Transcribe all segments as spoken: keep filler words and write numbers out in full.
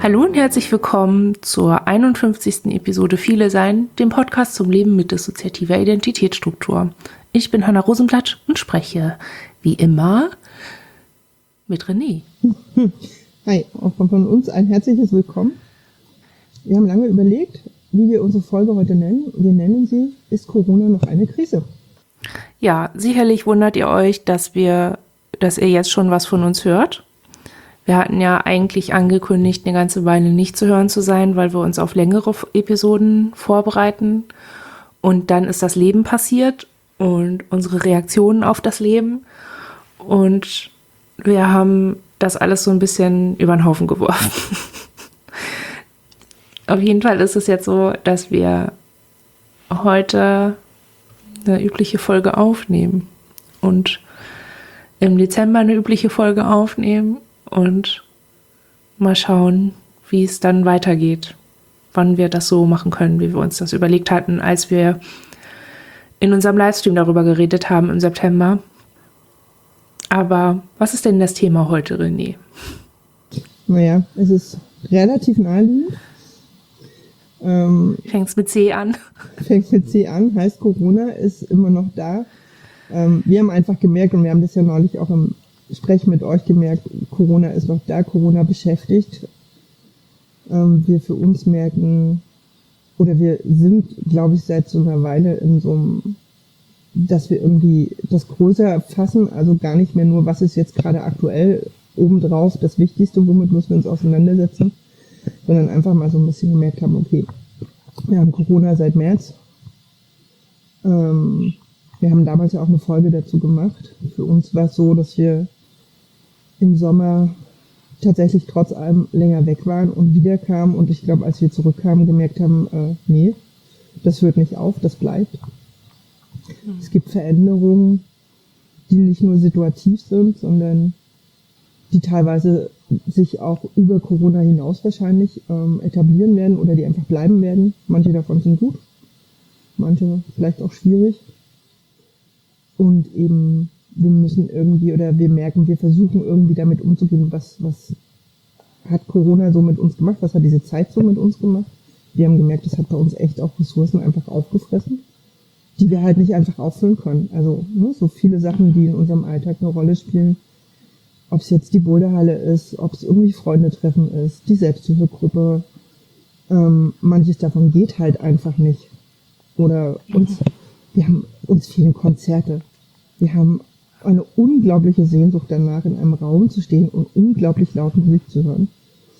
Hallo und herzlich willkommen zur einundfünfzigsten Episode Viele Sein, dem Podcast zum Leben mit dissoziativer Identitätsstruktur. Ich bin Hanna Rosenblatt und spreche, wie immer, mit René. Hi, auch von uns ein herzliches Willkommen. Wir haben lange überlegt, wie wir unsere Folge heute nennen. Wir nennen sie Ist Corona noch eine Krise? Ja, sicherlich wundert ihr euch, dass wir, dass ihr jetzt schon was von uns hört. Wir hatten ja eigentlich angekündigt, eine ganze Weile nicht zu hören zu sein, weil wir uns auf längere Episoden vorbereiten. Und dann ist das Leben passiert und unsere Reaktionen auf das Leben. Und wir haben das alles so ein bisschen über den Haufen geworfen. Auf jeden Fall ist es jetzt so, dass wir heute eine übliche Folge aufnehmen und im Dezember eine übliche Folge aufnehmen. Und mal schauen, wie es dann weitergeht, wann wir das so machen können, wie wir uns das überlegt hatten, als wir in unserem Livestream darüber geredet haben im September. Aber was ist denn das Thema heute, René? Naja, es ist relativ naheliegend. Ähm, Fängt's mit C an? Fängt mit C an, heißt Corona ist immer noch da. Ähm, wir haben einfach gemerkt, und wir haben das ja neulich auch im Sprechen mit euch gemerkt, Corona ist noch da, Corona beschäftigt. Ähm, wir für uns merken, oder wir sind, glaube ich, seit so einer Weile in so einem, dass wir irgendwie das größer fassen, also gar nicht mehr nur, was ist jetzt gerade aktuell obendrauf, das Wichtigste, womit müssen wir uns auseinandersetzen, sondern einfach mal so ein bisschen gemerkt haben, okay, wir haben Corona seit März. Ähm, wir haben damals ja auch eine Folge dazu gemacht. Für uns war es so, dass wir im Sommer tatsächlich trotz allem länger weg waren und wiederkamen. Und ich glaube, als wir zurückkamen, gemerkt haben, äh, nee, das hört nicht auf, das bleibt. Mhm. Es gibt Veränderungen, die nicht nur situativ sind, sondern die teilweise sich auch über Corona hinaus wahrscheinlich ähm, etablieren werden oder die einfach bleiben werden. Manche davon sind gut, manche vielleicht auch schwierig. Und eben, wir müssen irgendwie, oder wir merken, wir versuchen irgendwie damit umzugehen, was, was hat Corona so mit uns gemacht, was hat diese Zeit so mit uns gemacht. Wir haben gemerkt, das hat bei uns echt auch Ressourcen einfach aufgefressen, die wir halt nicht einfach auffüllen können. Also ne, so viele Sachen, die in unserem Alltag eine Rolle spielen, ob es jetzt die Boulderhalle ist, ob es irgendwie Freunde treffen ist, die Selbsthilfegruppe, ähm, manches davon geht halt einfach nicht. Oder uns, wir haben, uns fehlen Konzerte. Wir haben eine unglaubliche Sehnsucht danach, in einem Raum zu stehen und unglaublich laut Musik zu hören.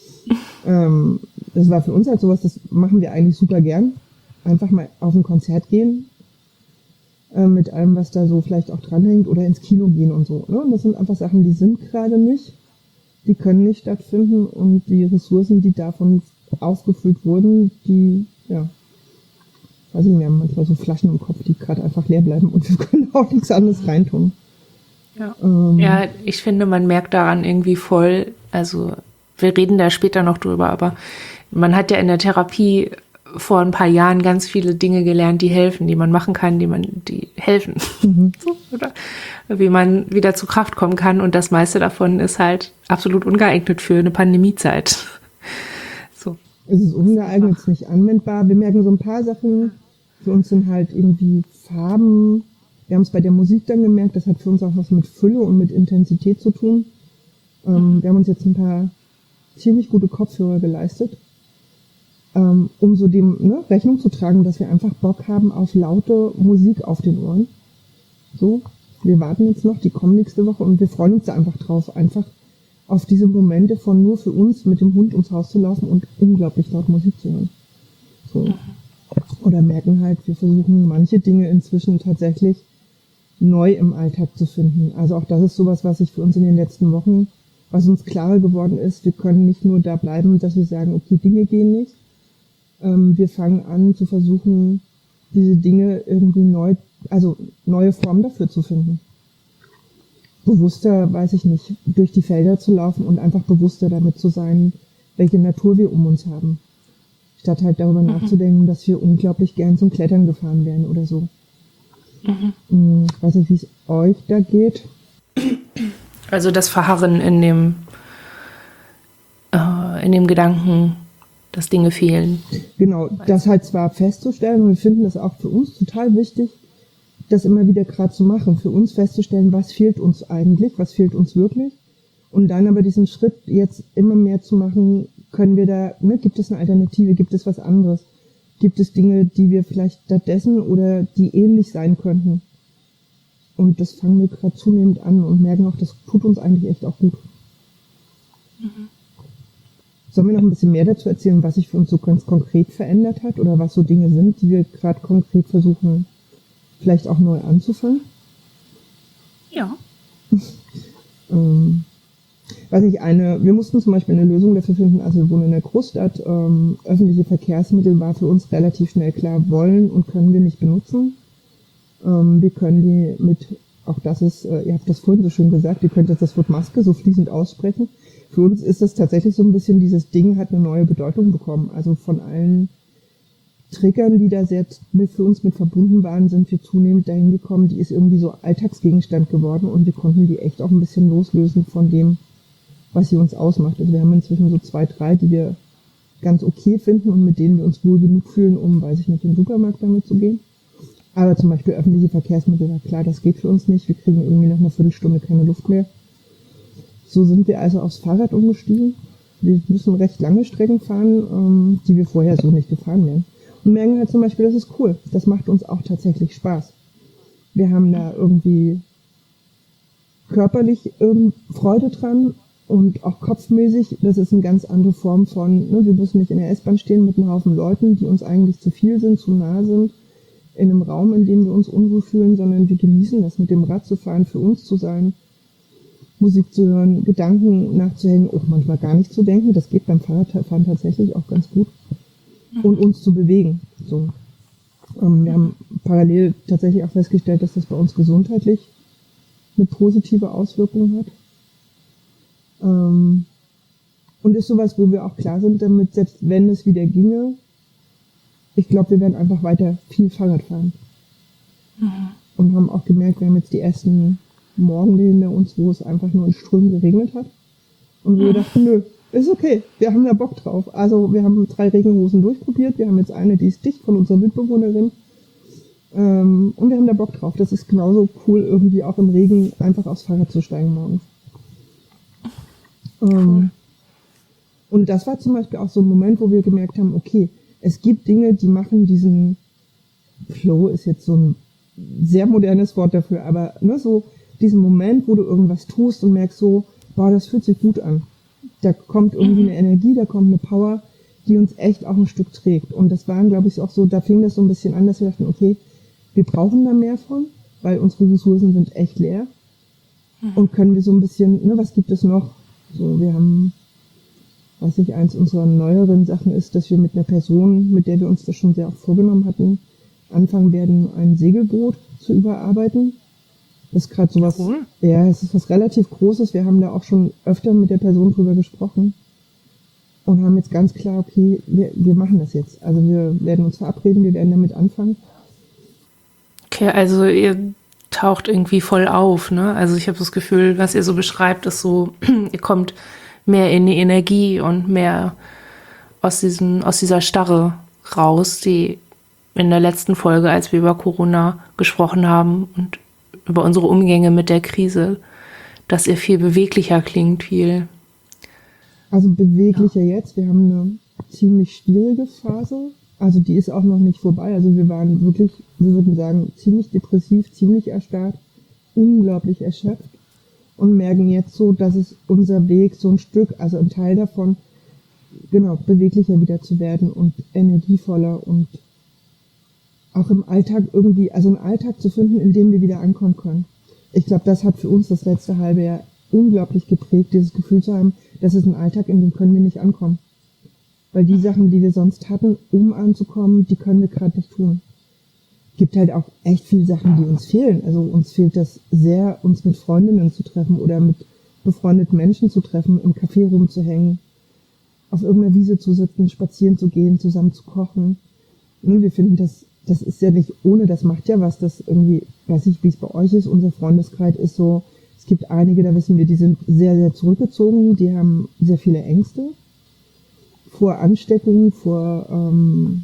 Ähm, das war für uns halt sowas, das machen wir eigentlich super gern. Einfach mal auf ein Konzert gehen, äh, mit allem, was da so vielleicht auch dranhängt, oder ins Kino gehen und so. Ne? Und das sind einfach Sachen, die sind gerade nicht, die können nicht stattfinden, und die Ressourcen, die davon aufgefüllt wurden, die, ja, weiß ich nicht, wir haben manchmal so Flaschen im Kopf, die gerade einfach leer bleiben, und wir können auch nichts anderes reintun. Ja. Ähm, ja, ich finde, man merkt daran irgendwie voll, also wir reden da später noch drüber, aber man hat ja in der Therapie vor ein paar Jahren ganz viele Dinge gelernt, die helfen, die man machen kann, die man, die helfen. Mhm. So, oder wie man wieder zu Kraft kommen kann, und das meiste davon ist halt absolut ungeeignet für eine Pandemiezeit. So. Es ist ungeeignet, es ist nicht anwendbar. Wir merken so ein paar Sachen, für uns sind halt irgendwie Farben. Wir haben es bei der Musik dann gemerkt, das hat für uns auch was mit Fülle und mit Intensität zu tun. Ähm, wir haben uns jetzt ein paar ziemlich gute Kopfhörer geleistet, ähm, um so dem ne, Rechnung zu tragen, dass wir einfach Bock haben auf laute Musik auf den Ohren. So, wir warten jetzt noch, die kommen nächste Woche, und wir freuen uns da einfach drauf, einfach auf diese Momente von nur für uns mit dem Hund ums Haus zu laufen und unglaublich laut Musik zu hören. So. Oder merken halt, wir versuchen manche Dinge inzwischen tatsächlich neu im Alltag zu finden. Also auch das ist sowas, was sich für uns in den letzten Wochen, was uns klarer geworden ist, wir können nicht nur da bleiben, dass wir sagen, okay, Dinge gehen nicht. Ähm, wir fangen an zu versuchen, diese Dinge irgendwie neu, also neue Formen dafür zu finden. Bewusster, weiß ich nicht, durch die Felder zu laufen und einfach bewusster damit zu sein, welche Natur wir um uns haben. Statt halt darüber mhm. nachzudenken, dass wir unglaublich gern zum Klettern gefahren wären oder so. Mhm. Ich weiß nicht, wie es euch da geht. Also das Verharren in dem äh, in dem Gedanken, dass Dinge fehlen. Genau, das halt zwar festzustellen, und wir finden das auch für uns total wichtig, das immer wieder gerade zu machen, für uns festzustellen, was fehlt uns eigentlich, was fehlt uns wirklich, und dann aber diesen Schritt jetzt immer mehr zu machen, können wir da, ne, gibt es eine Alternative, gibt es was anderes, gibt es Dinge, die wir vielleicht stattdessen oder die ähnlich sein könnten. Und das fangen wir gerade zunehmend an und merken auch, das tut uns eigentlich echt auch gut. Mhm. Sollen wir noch ein bisschen mehr dazu erzählen, was sich für uns so ganz konkret verändert hat oder was so Dinge sind, die wir gerade konkret versuchen, vielleicht auch neu anzufangen? Ja. ähm, weiß ich, eine, wir mussten zum Beispiel eine Lösung dafür finden, also wir wohnen in der Großstadt, ähm, öffentliche Verkehrsmittel war für uns relativ schnell klar, wollen und können wir nicht benutzen. Ähm, wir können die mit, auch das ist, äh, ihr habt das vorhin so schön gesagt, ihr könnt jetzt das Wort Maske so fließend aussprechen. Für uns ist das tatsächlich so ein bisschen, dieses Ding hat eine neue Bedeutung bekommen. Also von allen Triggern, die da sehr mit, für uns mit verbunden waren, sind wir zunehmend dahin gekommen, die ist irgendwie so Alltagsgegenstand geworden und wir konnten die echt auch ein bisschen loslösen von dem, was sie uns ausmacht. Also wir haben inzwischen so zwei, drei, die wir ganz okay finden und mit denen wir uns wohl genug fühlen, um, weiß ich nicht, in den Supermarkt damit zu gehen. Aber zum Beispiel öffentliche Verkehrsmittel, na klar, das geht für uns nicht. Wir kriegen irgendwie nach einer Viertelstunde keine Luft mehr. So sind wir also aufs Fahrrad umgestiegen. Wir müssen recht lange Strecken fahren, ähm, die wir vorher so nicht gefahren wären. Und merken halt zum Beispiel, das ist cool. Das macht uns auch tatsächlich Spaß. Wir haben da irgendwie körperlich ähm, Freude dran und auch kopfmäßig. Das ist eine ganz andere Form von, ne, wir müssen nicht in der S-Bahn stehen mit einem Haufen Leuten, die uns eigentlich zu viel sind, zu nah sind, in einem Raum, in dem wir uns unwohl fühlen, sondern wir genießen das, mit dem Rad zu fahren, für uns zu sein, Musik zu hören, Gedanken nachzuhängen, auch manchmal gar nicht zu denken. Das geht beim Fahrradfahren tatsächlich auch ganz gut. Und uns zu bewegen. So. Ähm, wir haben parallel tatsächlich auch festgestellt, dass das bei uns gesundheitlich eine positive Auswirkung hat. Ähm, und ist sowas, wo wir auch klar sind damit, selbst wenn es wieder ginge, ich glaube, wir werden einfach weiter viel Fahrrad fahren. Mhm. Und haben auch gemerkt, wir haben jetzt die ersten Morgen hinter uns, wo es einfach nur in Strömen geregnet hat. Und wir mhm. dachten, nö, ist okay, wir haben da Bock drauf. Also wir haben drei Regenhosen durchprobiert, wir haben jetzt eine, die ist dicht von unserer Mitbewohnerin. Ähm, und wir haben da Bock drauf. Das ist genauso cool, irgendwie auch im Regen einfach aufs Fahrrad zu steigen morgens. Ähm, cool. Und das war zum Beispiel auch so ein Moment, wo wir gemerkt haben, okay, es gibt Dinge, die machen diesen Flow, ist jetzt so ein sehr modernes Wort dafür, aber ne, so diesen Moment, wo du irgendwas tust und merkst so, boah, das fühlt sich gut an. Da kommt irgendwie eine Energie, da kommt eine Power, die uns echt auch ein Stück trägt. Und das waren, glaube ich, auch so, da fing das so ein bisschen an, dass wir dachten, okay, wir brauchen da mehr von, weil unsere Ressourcen sind echt leer. Und können wir so ein bisschen, ne, was gibt es noch? So, wir haben, weiß ich, eins unserer neueren Sachen ist, dass wir mit einer Person, mit der wir uns das schon sehr oft vorgenommen hatten, anfangen werden, ein Segelboot zu überarbeiten. Das ist gerade sowas, cool. Ja, es ist was relativ Großes. Wir haben da auch schon öfter mit der Person drüber gesprochen und haben jetzt ganz klar, okay, wir, wir machen das jetzt. Also wir werden uns verabreden, wir werden damit anfangen. Okay, also ihr taucht irgendwie voll auf, ne? Also ich habe das Gefühl, was ihr so beschreibt, ist so, ihr kommt mehr in die Energie und mehr aus diesem, aus dieser Starre raus, die in der letzten Folge, als wir über Corona gesprochen haben und über unsere Umgänge mit der Krise, dass ihr viel beweglicher klingt, viel. Also beweglicher ja. Jetzt. Wir haben eine ziemlich schwierige Phase. Also die ist auch noch nicht vorbei. Also wir waren wirklich, wir würden sagen, ziemlich depressiv, ziemlich erstarrt, unglaublich erschöpft und merken jetzt so, dass es unser Weg so ein Stück, also ein Teil davon, genau, beweglicher wieder zu werden und energievoller und auch im Alltag irgendwie, also einen Alltag zu finden, in dem wir wieder ankommen können. Ich glaube, das hat für uns das letzte halbe Jahr unglaublich geprägt, dieses Gefühl zu haben, das ist ein Alltag, in dem können wir nicht ankommen. Weil die Sachen, die wir sonst hatten, um anzukommen, die können wir gerade nicht tun. Gibt halt auch echt viele Sachen, die uns fehlen. Also uns fehlt das sehr, uns mit Freundinnen zu treffen oder mit befreundeten Menschen zu treffen, im Café rumzuhängen, auf irgendeiner Wiese zu sitzen, spazieren zu gehen, zusammen zu kochen. Und wir finden das Das ist ja nicht ohne, das macht ja was, das irgendwie, weiß ich, wie es bei euch ist, unser Freundeskreis ist so, es gibt einige, da wissen wir, die sind sehr, sehr zurückgezogen, die haben sehr viele Ängste. vor Ansteckung, vor, ähm,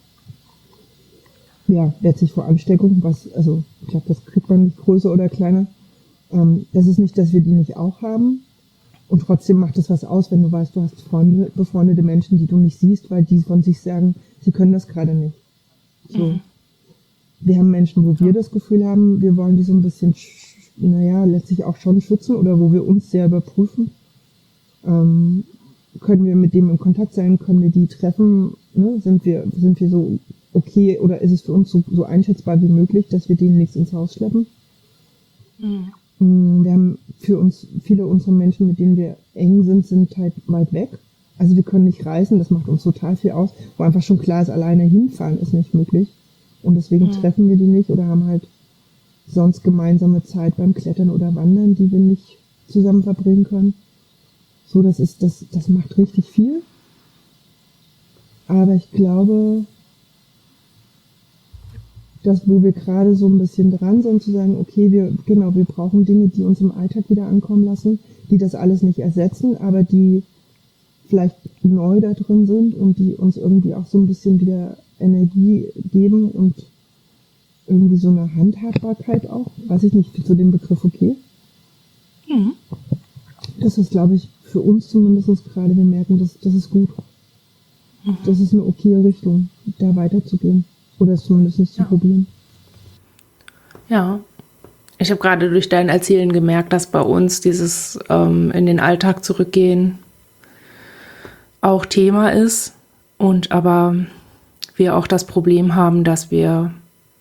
ja, letztlich vor Ansteckung, was, also ich glaube, das kriegt man nicht größer oder kleiner. Ähm, das ist nicht, dass wir die nicht auch haben. Und trotzdem macht es was aus, wenn du weißt, du hast Freunde, befreundete Menschen, die du nicht siehst, weil die von sich sagen, sie können das gerade nicht. So. Mhm. Wir haben Menschen, wo wir das Gefühl haben, wir wollen die so ein bisschen, naja, letztlich auch schon schützen oder wo wir uns sehr überprüfen. Ähm, können wir mit dem in Kontakt sein? Können wir die treffen? Ne? Sind wir, sind wir so okay oder ist es für uns so, so einschätzbar wie möglich, dass wir denen nichts ins Haus schleppen? Mhm. Wir haben für uns, viele unserer Menschen, mit denen wir eng sind, sind halt weit weg. Also wir können nicht reisen, das macht uns total viel aus, wo einfach schon klar ist, alleine hinfahren ist nicht möglich. Und deswegen mhm. treffen wir die nicht oder haben halt sonst gemeinsame Zeit beim Klettern oder Wandern, die wir nicht zusammen verbringen können. So, das ist, das, das macht richtig viel. Aber ich glaube, das, wo wir gerade so ein bisschen dran sind, zu sagen, okay, wir, genau, wir brauchen Dinge, die uns im Alltag wieder ankommen lassen, die das alles nicht ersetzen, aber die vielleicht neu da drin sind und die uns irgendwie auch so ein bisschen wieder Energie geben und irgendwie so eine Handhabbarkeit auch. Weiß ich nicht, zu dem Begriff okay? Mhm. Das ist, glaube ich, für uns zumindest gerade, wir merken, das, das ist gut. Mhm. Das ist eine okay Richtung, da weiterzugehen. Oder es zumindest nicht zu probieren. Ja, ich habe gerade durch dein Erzählen gemerkt, dass bei uns dieses ähm, in den Alltag zurückgehen auch Thema ist. Und aber wir auch das Problem haben, dass wir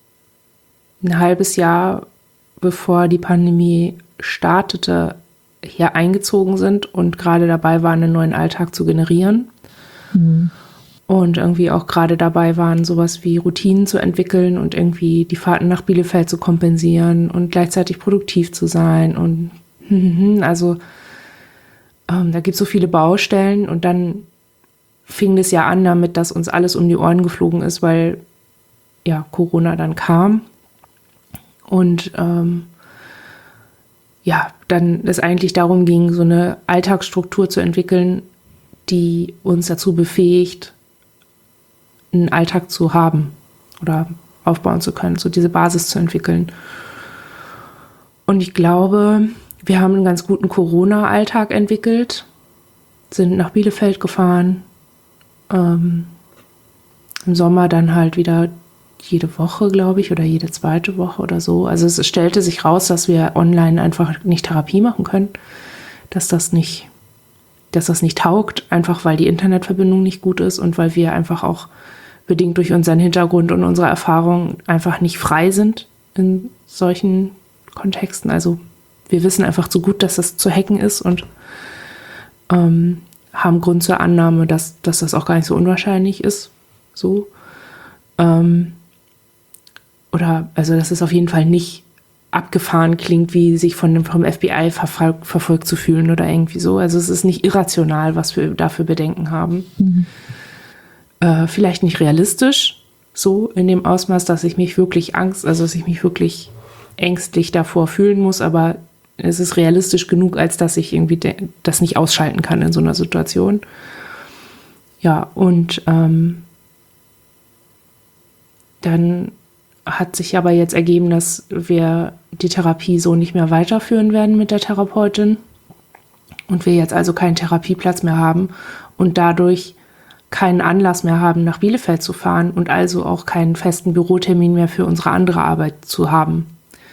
ein halbes Jahr, bevor die Pandemie startete, hier eingezogen sind und gerade dabei waren, einen neuen Alltag zu generieren. Mhm. Und irgendwie auch gerade dabei waren, sowas wie Routinen zu entwickeln und irgendwie die Fahrten nach Bielefeld zu kompensieren und gleichzeitig produktiv zu sein. Und also ähm, da gibt es so viele Baustellen. Und dann fing das ja an damit, dass uns alles um die Ohren geflogen ist, weil ja Corona dann kam. Und ähm, ja, dann es eigentlich darum ging, so eine Alltagsstruktur zu entwickeln, die uns dazu befähigt, einen Alltag zu haben oder aufbauen zu können, so diese Basis zu entwickeln. Und ich glaube, wir haben einen ganz guten Corona-Alltag entwickelt, sind nach Bielefeld gefahren, ähm, im Sommer dann halt wieder jede Woche, glaube ich, oder jede zweite Woche oder so. Also es stellte sich raus, dass wir online einfach nicht Therapie machen können, dass das nicht, dass das nicht taugt, einfach weil die Internetverbindung nicht gut ist und weil wir einfach auch bedingt durch unseren Hintergrund und unsere Erfahrung einfach nicht frei sind in solchen Kontexten. Also wir wissen einfach zu gut, dass das zu hacken ist und ähm, haben Grund zur Annahme, dass, dass das auch gar nicht so unwahrscheinlich ist. So. Ähm, oder, also dass es auf jeden Fall nicht abgefahren klingt, wie sich von dem, vom F B I verfolgt, verfolgt zu fühlen oder irgendwie so. Also es ist nicht irrational, was wir dafür Bedenken haben. Mhm. Äh, vielleicht nicht realistisch, so in dem Ausmaß, dass ich mich wirklich Angst, also dass ich mich wirklich ängstlich davor fühlen muss, aber es ist realistisch genug, als dass ich irgendwie de- das nicht ausschalten kann in so einer Situation. Ja, und ähm, dann hat sich aber jetzt ergeben, dass wir die Therapie so nicht mehr weiterführen werden mit der Therapeutin und wir jetzt also keinen Therapieplatz mehr haben und dadurch keinen Anlass mehr haben, nach Bielefeld zu fahren und also auch keinen festen Bürotermin mehr für unsere andere Arbeit zu haben.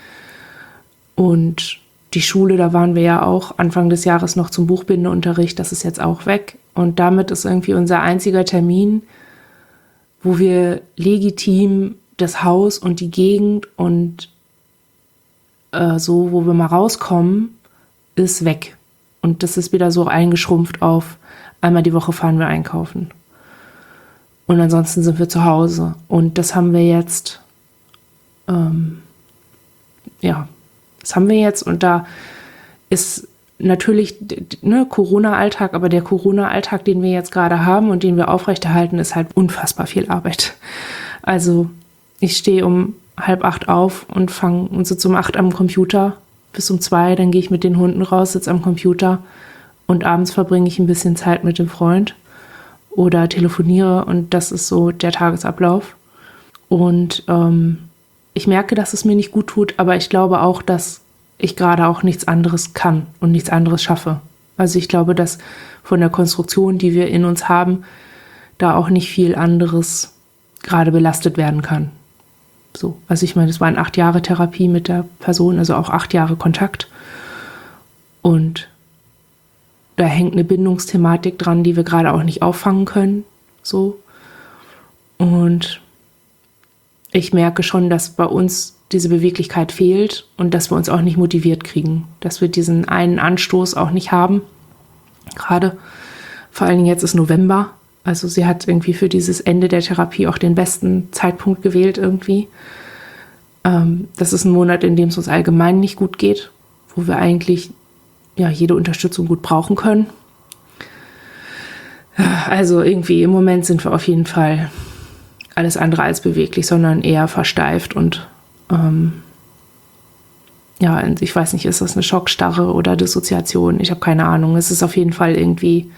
Und die Schule, da waren wir ja auch Anfang des Jahres noch zum Buchbindeunterricht, das ist jetzt auch weg. Und damit ist irgendwie unser einziger Termin, wo wir legitim das Haus und die Gegend und äh, so, wo wir mal rauskommen, ist weg. Und das ist wieder so eingeschrumpft auf einmal die Woche fahren wir einkaufen. Und ansonsten sind wir zu Hause. Und das haben wir jetzt, ähm, ja, das haben wir jetzt. Und da ist natürlich ne, Corona-Alltag, aber der Corona-Alltag, den wir jetzt gerade haben und den wir aufrechterhalten, ist halt unfassbar viel Arbeit. Also ich stehe um halb acht auf und fange und sitze um acht am Computer bis um zwei, dann gehe ich mit den Hunden raus, sitze am Computer und abends verbringe ich ein bisschen Zeit mit dem Freund oder telefoniere und das ist so der Tagesablauf. Und ähm, ich merke, dass es mir nicht gut tut, aber ich glaube auch, dass ich gerade auch nichts anderes kann und nichts anderes schaffe. Also ich glaube, dass von der Konstruktion, die wir in uns haben, da auch nicht viel anderes gerade belastet werden kann. So, also ich meine, es waren acht Jahre Therapie mit der Person, also auch acht Jahre Kontakt. Und da hängt eine Bindungsthematik dran, die wir gerade auch nicht auffangen können. So. Und ich merke schon, dass bei uns diese Beweglichkeit fehlt und dass wir uns auch nicht motiviert kriegen. Dass wir diesen einen Anstoß auch nicht haben. Gerade, vor allen Dingen jetzt ist November. Also sie hat irgendwie für dieses Ende der Therapie auch den besten Zeitpunkt gewählt irgendwie. Ähm, das ist ein Monat, in dem es uns allgemein nicht gut geht, wo wir eigentlich ja jede Unterstützung gut brauchen können. Also irgendwie im Moment sind wir auf jeden Fall alles andere als beweglich, sondern eher versteift und ähm, ja, ich weiß nicht, ist das eine Schockstarre oder Dissoziation? Ich habe keine Ahnung. Es ist auf jeden Fall irgendwie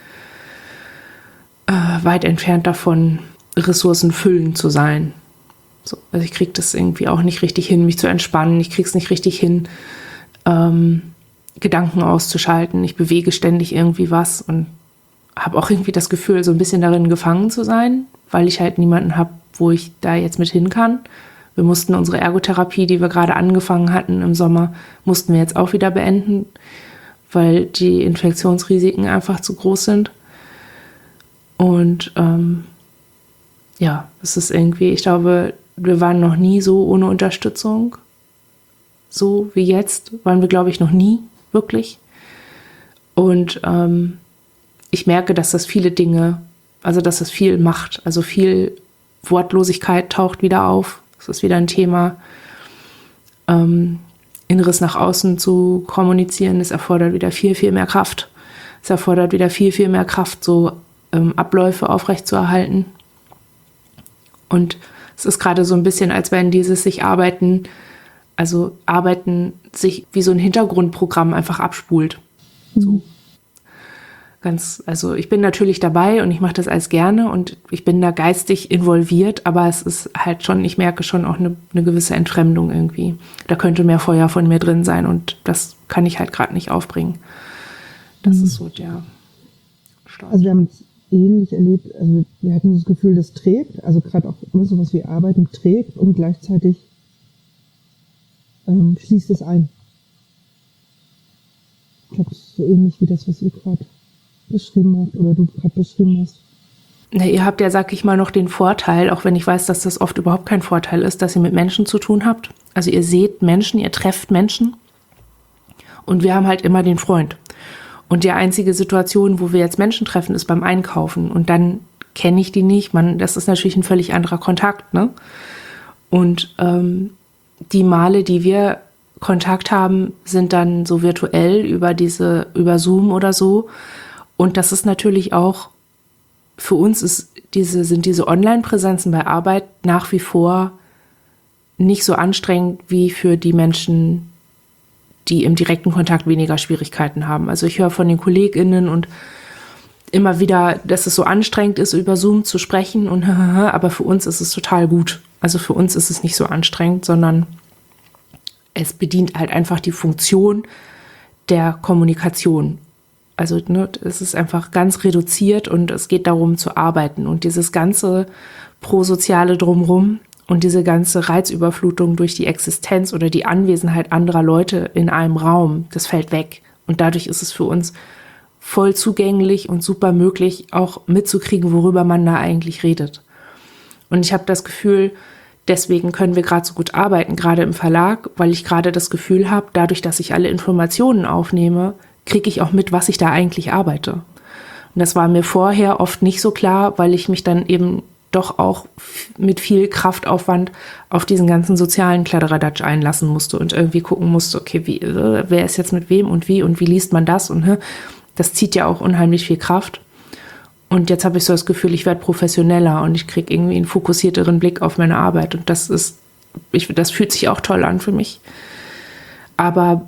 äh, weit entfernt davon, ressourcenfüllend zu sein. So, also ich kriege das irgendwie auch nicht richtig hin, mich zu entspannen. Ich kriege es nicht richtig hin, ähm, Gedanken auszuschalten. Ich bewege ständig irgendwie was und habe auch irgendwie das Gefühl, so ein bisschen darin gefangen zu sein, weil ich halt niemanden habe, wo ich da jetzt mit hin kann. Wir mussten unsere Ergotherapie, die wir gerade angefangen hatten im Sommer, mussten wir jetzt auch wieder beenden, weil die Infektionsrisiken einfach zu groß sind. Und ähm, ja, es ist irgendwie, ich glaube, wir waren noch nie so ohne Unterstützung. So wie jetzt waren wir, glaube ich, noch nie wirklich. Und ähm, ich merke, dass das viele Dinge, also dass das viel macht. Also viel Wortlosigkeit taucht wieder auf. Das ist wieder ein Thema. Ähm, Inneres nach außen zu kommunizieren, das erfordert wieder viel, viel mehr Kraft. Es erfordert wieder viel, viel mehr Kraft, so ähm, Abläufe aufrechtzuerhalten. Und es ist gerade so ein bisschen, als wenn dieses sich arbeiten, also Arbeiten sich wie so ein Hintergrundprogramm einfach abspult. Mhm. So. Ganz, also ich bin natürlich dabei und ich mache das alles gerne und ich bin da geistig involviert, aber es ist halt schon, ich merke schon auch eine, eine gewisse Entfremdung irgendwie. Da könnte mehr Feuer von mir drin sein und das kann ich halt gerade nicht aufbringen. Das mhm. ist so der Start. Also wir haben es ähnlich erlebt, also wir hatten das Gefühl, das trägt, also gerade auch immer so was wie Arbeiten trägt und gleichzeitig ähm, schließt es ein. Ich glaube, es ist so ähnlich wie das, was ihr gerade beschrieben habt oder du gerade beschrieben hast. Na, ihr habt ja, sag ich mal, noch den Vorteil, auch wenn ich weiß, dass das oft überhaupt kein Vorteil ist, dass ihr mit Menschen zu tun habt. Also ihr seht Menschen, ihr trefft Menschen und wir haben halt immer den Freund. Und die einzige Situation, wo wir jetzt Menschen treffen, ist beim Einkaufen und dann kenne ich die nicht. Man, das ist natürlich ein völlig anderer Kontakt, ne? Und ähm, die Male, die wir Kontakt haben, sind dann so virtuell über diese, über Zoom oder so. Und das ist natürlich auch, für uns ist diese, sind diese Online-Präsenzen bei Arbeit nach wie vor nicht so anstrengend wie für die Menschen, die im direkten Kontakt weniger Schwierigkeiten haben. Also ich höre von den KollegInnen und immer wieder, dass es so anstrengend ist, über Zoom zu sprechen. Und aber für uns ist es total gut. Also für uns ist es nicht so anstrengend, sondern es bedient halt einfach die Funktion der Kommunikation. Also ne, es ist einfach ganz reduziert und es geht darum zu arbeiten. Und dieses ganze Prosoziale drumherum und diese ganze Reizüberflutung durch die Existenz oder die Anwesenheit anderer Leute in einem Raum, das fällt weg. Und dadurch ist es für uns voll zugänglich und super möglich, auch mitzukriegen, worüber man da eigentlich redet. Und ich habe das Gefühl, deswegen können wir gerade so gut arbeiten, gerade im Verlag, weil ich gerade das Gefühl habe, dadurch, dass ich alle Informationen aufnehme, kriege ich auch mit, was ich da eigentlich arbeite. Und das war mir vorher oft nicht so klar, weil ich mich dann eben doch auch mit viel Kraftaufwand auf diesen ganzen sozialen Kladderadatsch einlassen musste und irgendwie gucken musste, okay, wie, wer ist jetzt mit wem und wie und wie liest man das? Und das zieht ja auch unheimlich viel Kraft. Und jetzt habe ich so das Gefühl, ich werde professioneller und ich kriege irgendwie einen fokussierteren Blick auf meine Arbeit. Und das ist, ich, das fühlt sich auch toll an für mich. Aber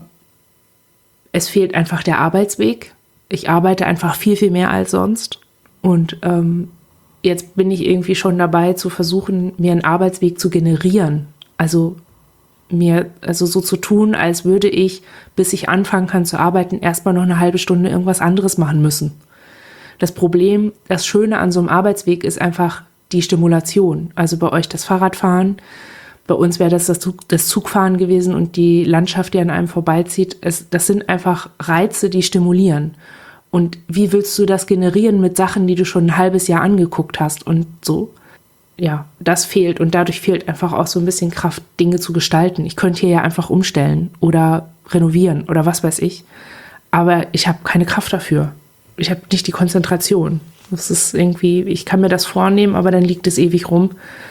es fehlt einfach der Arbeitsweg. Ich arbeite einfach viel, viel mehr als sonst. Und ähm, jetzt bin ich irgendwie schon dabei zu versuchen, mir einen Arbeitsweg zu generieren. Also mir, also so zu tun, als würde ich, bis ich anfangen kann zu arbeiten, erstmal noch eine halbe Stunde irgendwas anderes machen müssen. Das Problem, das Schöne an so einem Arbeitsweg ist einfach die Stimulation. Also bei euch das Fahrradfahren, bei uns wäre das das, Zug, das Zugfahren gewesen und die Landschaft, die an einem vorbeizieht. Es, das sind einfach Reize, die stimulieren. Und wie willst du das generieren mit Sachen, die du schon ein halbes Jahr angeguckt hast und so? Ja, das fehlt und dadurch fehlt einfach auch so ein bisschen Kraft, Dinge zu gestalten. Ich könnte hier ja einfach umstellen oder renovieren oder was weiß ich. Aber ich habe keine Kraft dafür. Ich habe nicht die Konzentration. Das ist irgendwie, ich kann mir das vornehmen, aber dann liegt es ewig rum,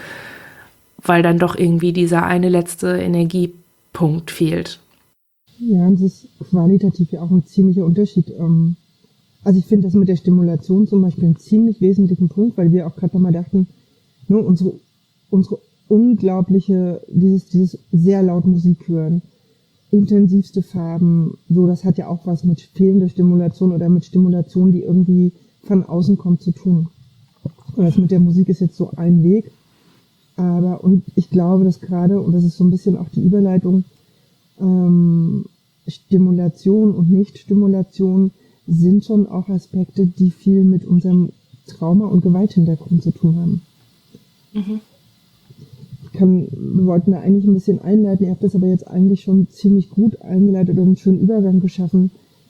weil dann doch irgendwie dieser eine letzte Energiepunkt fehlt. Ja, und es ist qualitativ ja auch ein ziemlicher Unterschied. Also ich finde das mit der Stimulation zum Beispiel einen ziemlich wesentlichen Punkt, weil wir auch gerade nochmal dachten, ne, unsere, unsere unglaubliche, dieses, dieses sehr laut Musik hören, intensivste Farben, so, das hat ja auch was mit fehlender Stimulation oder mit Stimulation, die irgendwie von außen kommt, zu tun. Und das mit der Musik ist jetzt so ein Weg, aber, und ich glaube, dass gerade, und das ist so ein bisschen auch die Überleitung, ähm, Stimulation und Nicht-Stimulation sind schon auch Aspekte, die viel mit unserem Trauma- und Gewalthintergrund zu tun haben. Mhm. Ich kann, wir wollten da eigentlich ein bisschen einleiten, ihr habt das aber jetzt eigentlich schon ziemlich gut eingeleitet und einen schönen Übergang geschaffen.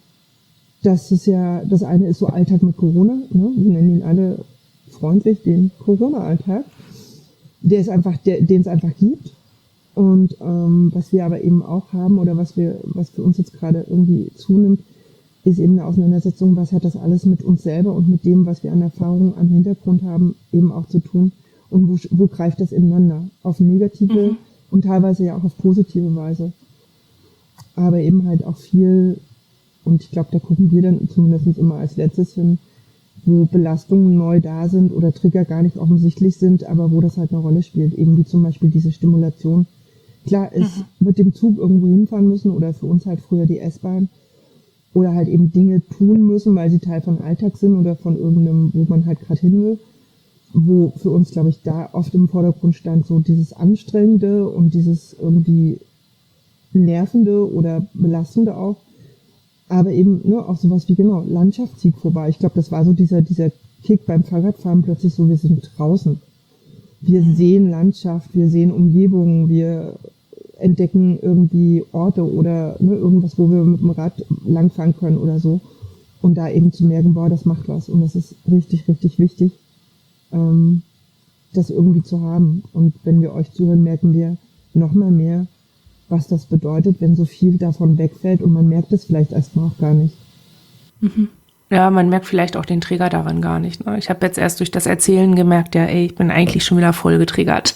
Das ist ja, das eine ist so Alltag mit Corona, ne? Wir nennen ihn alle freundlich den Corona-Alltag, der ist einfach, der, den es einfach gibt. Und ähm, was wir aber eben auch haben oder was wir, was für uns jetzt gerade irgendwie zunimmt, ist eben eine Auseinandersetzung, was hat das alles mit uns selber und mit dem, was wir an Erfahrungen am Hintergrund haben, eben auch zu tun. Und wo, wo greift das ineinander? Auf negative mhm. und teilweise ja auch auf positive Weise. Aber eben halt auch viel, und ich glaube, da gucken wir dann zumindest immer als letztes hin, wo Belastungen neu da sind oder Trigger gar nicht offensichtlich sind, aber wo das halt eine Rolle spielt. Eben wie zum Beispiel diese Stimulation. Klar ist, mhm. mit dem Zug irgendwo hinfahren müssen oder für uns halt früher die S-Bahn. Oder halt eben Dinge tun müssen, weil sie Teil von Alltag sind oder von irgendeinem, wo man halt gerade hin will. Wo für uns, glaube ich, da oft im Vordergrund stand so dieses Anstrengende und dieses irgendwie Nervende oder Belastende auch. Aber eben, ne, auch sowas wie, genau, Landschaft zieht vorbei. Ich glaube, das war so dieser, dieser Kick beim Fahrradfahren plötzlich so, wir sind draußen. Wir sehen Landschaft, wir sehen Umgebungen, wir entdecken irgendwie Orte oder ne, irgendwas, wo wir mit dem Rad langfahren können oder so. Und da eben zu merken, boah, das macht was. Und das ist richtig, richtig wichtig, ähm, das irgendwie zu haben. Und wenn wir euch zuhören, merken wir noch mal mehr, was das bedeutet, wenn so viel davon wegfällt und man merkt es vielleicht erstmal auch gar nicht. Mhm. Ja, man merkt vielleicht auch den Trigger daran gar nicht. Ne? Ich habe jetzt erst durch das Erzählen gemerkt, ja, ey, ich bin eigentlich schon wieder voll getriggert.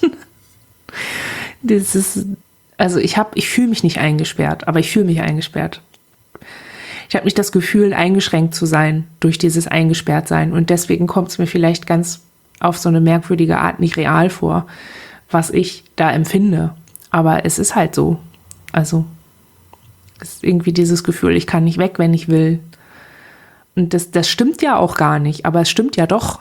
Das ist, also ich habe, ich fühle mich nicht eingesperrt, aber ich fühle mich eingesperrt. Ich habe nicht das Gefühl, eingeschränkt zu sein durch dieses Eingesperrtsein. Und deswegen kommt es mir vielleicht ganz auf so eine merkwürdige Art nicht real vor, was ich da empfinde. Aber es ist halt so. Also es ist irgendwie dieses Gefühl, ich kann nicht weg, wenn ich will. Und das, das stimmt ja auch gar nicht, aber es stimmt ja doch.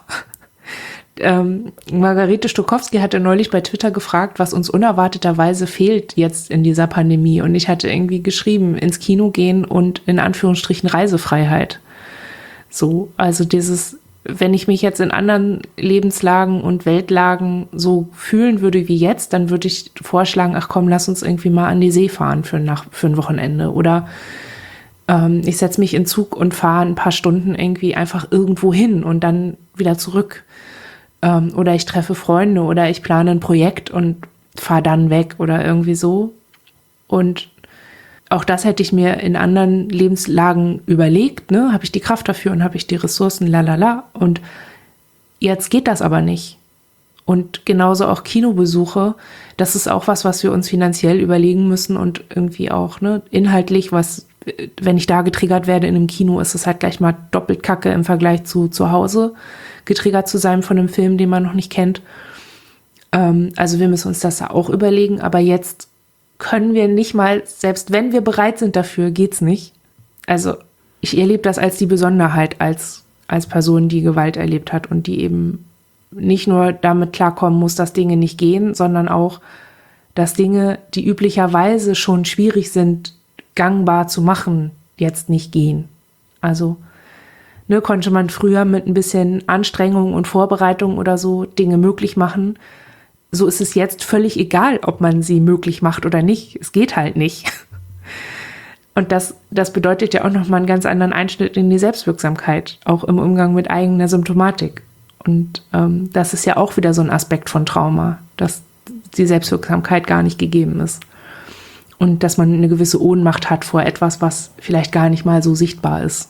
ähm, Margarete Stokowski hatte neulich bei Twitter gefragt, was uns unerwarteterweise fehlt jetzt in dieser Pandemie. Und ich hatte irgendwie geschrieben, ins Kino gehen und in Anführungsstrichen Reisefreiheit. So, also dieses, wenn ich mich jetzt in anderen Lebenslagen und Weltlagen so fühlen würde wie jetzt, dann würde ich vorschlagen, ach komm, lass uns irgendwie mal an die See fahren für, nach, für ein Wochenende. Oder ähm, ich setze mich in Zug und fahre ein paar Stunden irgendwie einfach irgendwo hin und dann wieder zurück. Ähm, oder ich treffe Freunde oder ich plane ein Projekt und fahre dann weg oder irgendwie so. Und auch das hätte ich mir in anderen Lebenslagen überlegt, ne? Habe ich die Kraft dafür und habe ich die Ressourcen, lalala. Und jetzt geht das aber nicht. Und genauso auch Kinobesuche, das ist auch was, was wir uns finanziell überlegen müssen und irgendwie auch, ne, inhaltlich, was, wenn ich da getriggert werde in einem Kino, ist es halt gleich mal doppelt Kacke im Vergleich zu zu Hause getriggert zu sein von einem Film, den man noch nicht kennt. Ähm, also wir müssen uns das da auch überlegen, aber jetzt können wir nicht mal, selbst wenn wir bereit sind dafür, geht's nicht. Also ich erlebe das als die Besonderheit, als, als Person, die Gewalt erlebt hat und die eben nicht nur damit klarkommen muss, dass Dinge nicht gehen, sondern auch, dass Dinge, die üblicherweise schon schwierig sind, gangbar zu machen, jetzt nicht gehen. Also ne, konnte man früher mit ein bisschen Anstrengung und Vorbereitung oder so Dinge möglich machen. So ist es jetzt völlig egal, ob man sie möglich macht oder nicht. Es geht halt nicht. Und das, das bedeutet ja auch nochmal einen ganz anderen Einschnitt in die Selbstwirksamkeit, auch im Umgang mit eigener Symptomatik. Und ähm, das ist ja auch wieder so ein Aspekt von Trauma, dass die Selbstwirksamkeit gar nicht gegeben ist. Und dass man eine gewisse Ohnmacht hat vor etwas, was vielleicht gar nicht mal so sichtbar ist.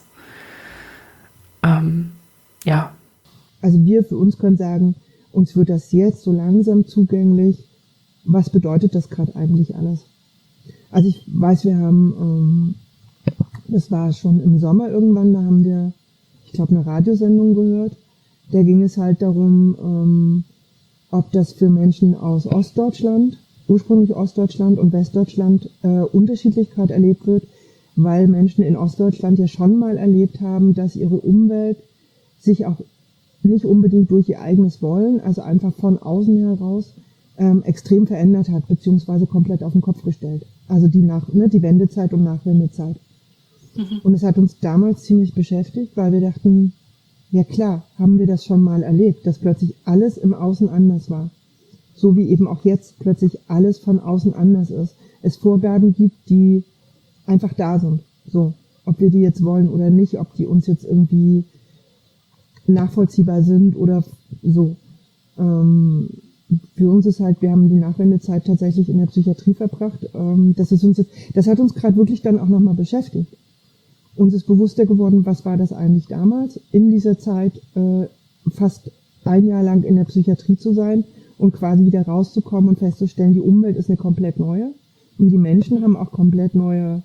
Ähm, ja. Also wir für uns können sagen, uns wird das jetzt so langsam zugänglich. Was bedeutet das gerade eigentlich alles? Also ich weiß, wir haben, ähm, das war schon im Sommer irgendwann, da haben wir, ich glaube, eine Radiosendung gehört. Da ging es halt darum, ähm, ob das für Menschen aus Ostdeutschland, ursprünglich Ostdeutschland und Westdeutschland äh, unterschiedlich gerade erlebt wird, weil Menschen in Ostdeutschland ja schon mal erlebt haben, dass ihre Umwelt sich auch nicht unbedingt durch ihr eigenes Wollen, also einfach von außen heraus, ähm, extrem verändert hat, beziehungsweise komplett auf den Kopf gestellt. Also die nach, ne, die Wendezeit und Nachwendezeit. Mhm. Und es hat uns damals ziemlich beschäftigt, weil wir dachten, ja klar, haben wir das schon mal erlebt, dass plötzlich alles im Außen anders war. So wie eben auch jetzt plötzlich alles von außen anders ist. Es Vorgaben gibt, die einfach da sind. So, ob wir die jetzt wollen oder nicht, ob die uns jetzt irgendwie nachvollziehbar sind oder so. Ähm, für uns ist halt, wir haben die Nachwendezeit tatsächlich in der Psychiatrie verbracht. Ähm, das ist uns jetzt, das hat uns gerade wirklich dann auch nochmal beschäftigt. Uns ist bewusster geworden, was war das eigentlich damals, in dieser Zeit äh, fast ein Jahr lang in der Psychiatrie zu sein und quasi wieder rauszukommen und festzustellen, die Umwelt ist eine komplett neue und die Menschen haben auch komplett neue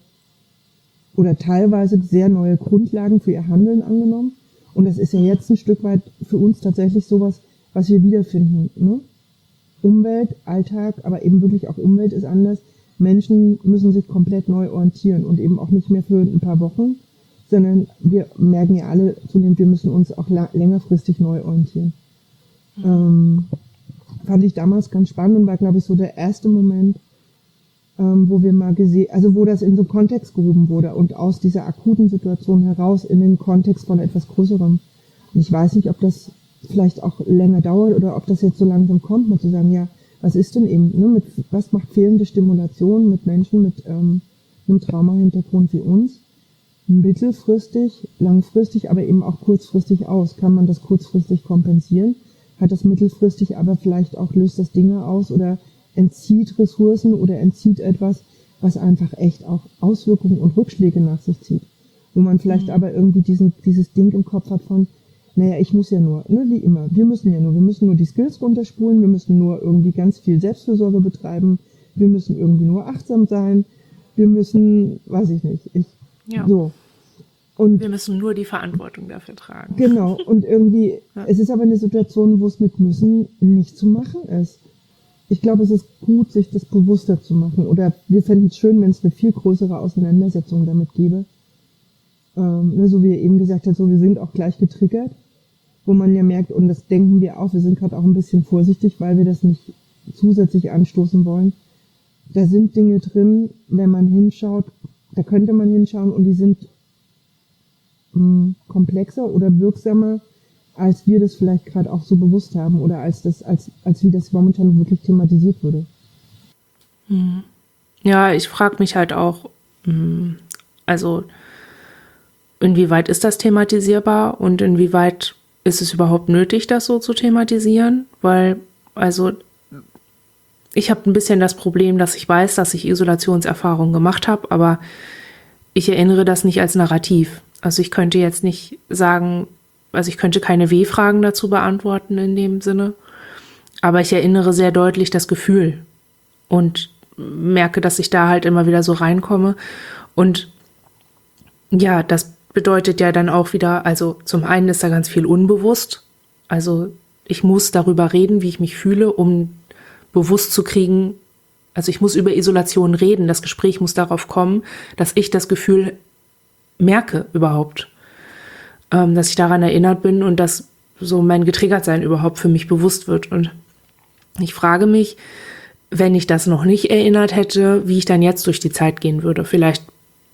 oder teilweise sehr neue Grundlagen für ihr Handeln angenommen. Und das ist ja jetzt ein Stück weit für uns tatsächlich sowas, was wir wiederfinden. Ne? Umwelt, Alltag, aber eben wirklich auch Umwelt ist anders. Menschen müssen sich komplett neu orientieren und eben auch nicht mehr für ein paar Wochen, sondern wir merken ja alle zunehmend, wir müssen uns auch la- längerfristig neu orientieren. Mhm. Ähm, fand ich damals ganz spannend und war, glaube ich, so der erste Moment, ähm, wo wir mal gesehen, also wo das in so einen Kontext gehoben wurde und aus dieser akuten Situation heraus in den Kontext von etwas Größerem. Und ich weiß nicht, ob das vielleicht auch länger dauert oder ob das jetzt so langsam kommt, mal zu sagen, ja, was ist denn eben, ne, mit, was macht fehlende Stimulation mit Menschen mit ähm, einem Traumahintergrund wie uns? Mittelfristig, langfristig, aber eben auch kurzfristig aus. Kann man das kurzfristig kompensieren? Hat das mittelfristig aber vielleicht auch, löst das Dinge aus oder entzieht Ressourcen oder entzieht etwas, was einfach echt auch Auswirkungen und Rückschläge nach sich zieht. Wo man vielleicht mhm. aber irgendwie diesen, dieses Ding im Kopf hat von, naja, ich muss ja nur, ne, wie immer, wir müssen ja nur, wir müssen nur die Skills runterspulen, wir müssen nur irgendwie ganz viel Selbstfürsorge betreiben, wir müssen irgendwie nur achtsam sein, wir müssen, weiß ich nicht, ich, ja. so. Und wir müssen nur die Verantwortung dafür tragen. Genau, und irgendwie, ja. Es ist aber eine Situation, wo es mit müssen nicht zu machen ist. Ich glaube, es ist gut, sich das bewusster zu machen, oder wir fänden es schön, wenn es eine viel größere Auseinandersetzung damit gäbe. Ähm, ne, so wie er eben gesagt hat, so wir sind auch gleich getriggert, wo man ja merkt, und das denken wir auch, wir sind gerade auch ein bisschen vorsichtig, weil wir das nicht zusätzlich anstoßen wollen. Da sind Dinge drin, wenn man hinschaut, da könnte man hinschauen und die sind mh, komplexer oder wirksamer, als wir das vielleicht gerade auch so bewusst haben oder als das, als, als wie das momentan wirklich thematisiert würde. Ja, ich frage mich halt auch, also inwieweit ist das thematisierbar und inwieweit ist es überhaupt nötig, das so zu thematisieren? Weil, also, ich habe ein bisschen das Problem, dass ich weiß, dass ich Isolationserfahrungen gemacht habe, aber ich erinnere das nicht als Narrativ. Also ich könnte jetzt nicht sagen, also ich könnte keine W-Fragen dazu beantworten in dem Sinne, aber ich erinnere sehr deutlich das Gefühl und merke, dass ich da halt immer wieder so reinkomme. Und ja, das bedeutet ja dann auch wieder, also zum einen ist da ganz viel unbewusst. Also ich muss darüber reden, wie ich mich fühle, um bewusst zu kriegen, also ich muss über Isolation reden. Das Gespräch muss darauf kommen, dass ich das Gefühl merke überhaupt, ähm, dass ich daran erinnert bin und dass so mein Getriggertsein überhaupt für mich bewusst wird. Und ich frage mich, wenn ich das noch nicht erinnert hätte, wie ich dann jetzt durch die Zeit gehen würde. Vielleicht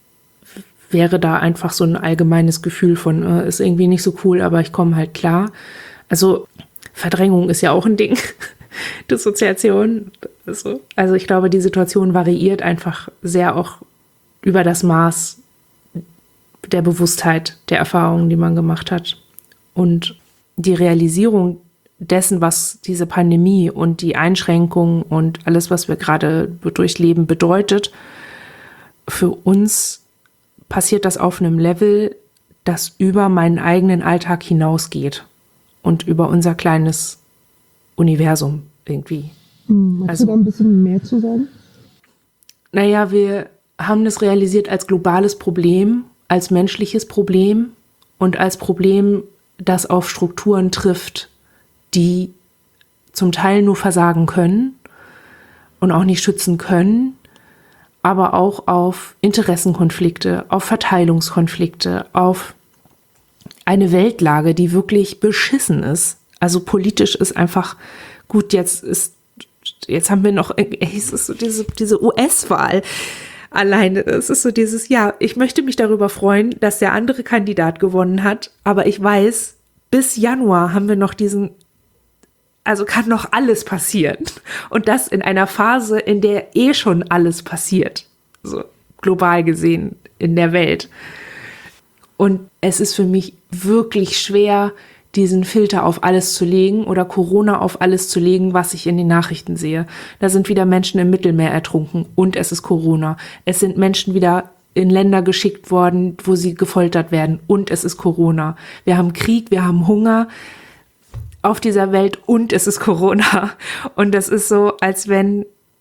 wäre da einfach so ein allgemeines Gefühl von, äh, ist irgendwie nicht so cool, aber ich komme halt klar. Also Verdrängung ist ja auch ein Ding, Dissoziation. Also, also ich glaube, die Situation variiert einfach sehr auch über das Maß der Bewusstheit, der Erfahrungen, die man gemacht hat. Und die Realisierung dessen, was diese Pandemie und die Einschränkungen und alles, was wir gerade durchleben, bedeutet, für uns passiert das auf einem Level, das über meinen eigenen Alltag hinausgeht und über unser kleines Universum irgendwie. Hm, magst also, du da ein bisschen mehr zu sagen? Naja, wir haben das realisiert als globales Problem, als menschliches Problem und als Problem, das auf Strukturen trifft, die zum Teil nur versagen können und auch nicht schützen können, aber auch auf Interessenkonflikte, auf Verteilungskonflikte, auf eine Weltlage, die wirklich beschissen ist. Also politisch ist einfach, gut, jetzt ist, jetzt haben wir noch, es ist so diese, diese U S-Wahl alleine. Es ist so dieses, ja, ich möchte mich darüber freuen, dass der andere Kandidat gewonnen hat, aber ich weiß, bis Januar haben wir noch diesen, also kann noch alles passieren. Und das in einer Phase, in der eh schon alles passiert. So global gesehen in der Welt. Und es ist für mich wirklich schwer, diesen Filter auf alles zu legen oder Corona auf alles zu legen, was ich in den Nachrichten sehe. Da sind wieder Menschen im Mittelmeer ertrunken und es ist Corona. Es sind Menschen wieder in Länder geschickt worden, wo sie gefoltert werden und es ist Corona. Wir haben Krieg, wir haben Hunger auf dieser Welt und es ist Corona. Und das ist so, als wenn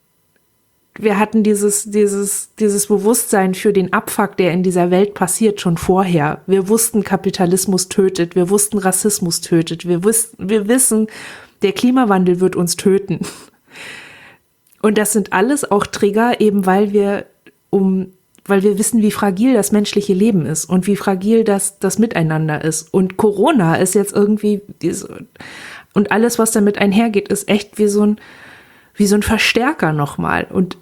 wir hatten dieses, dieses, dieses Bewusstsein für den Abfuck, der in dieser Welt passiert, schon vorher. Wir wussten, Kapitalismus tötet. Wir wussten, Rassismus tötet. Wir wussten, wir wissen, der Klimawandel wird uns töten. Und das sind alles auch Trigger, eben weil wir um, weil wir wissen, wie fragil das menschliche Leben ist und wie fragil das, das Miteinander ist. Und Corona ist jetzt irgendwie, diese, und alles, was damit einhergeht, ist echt wie so ein, wie so ein Verstärker nochmal. Und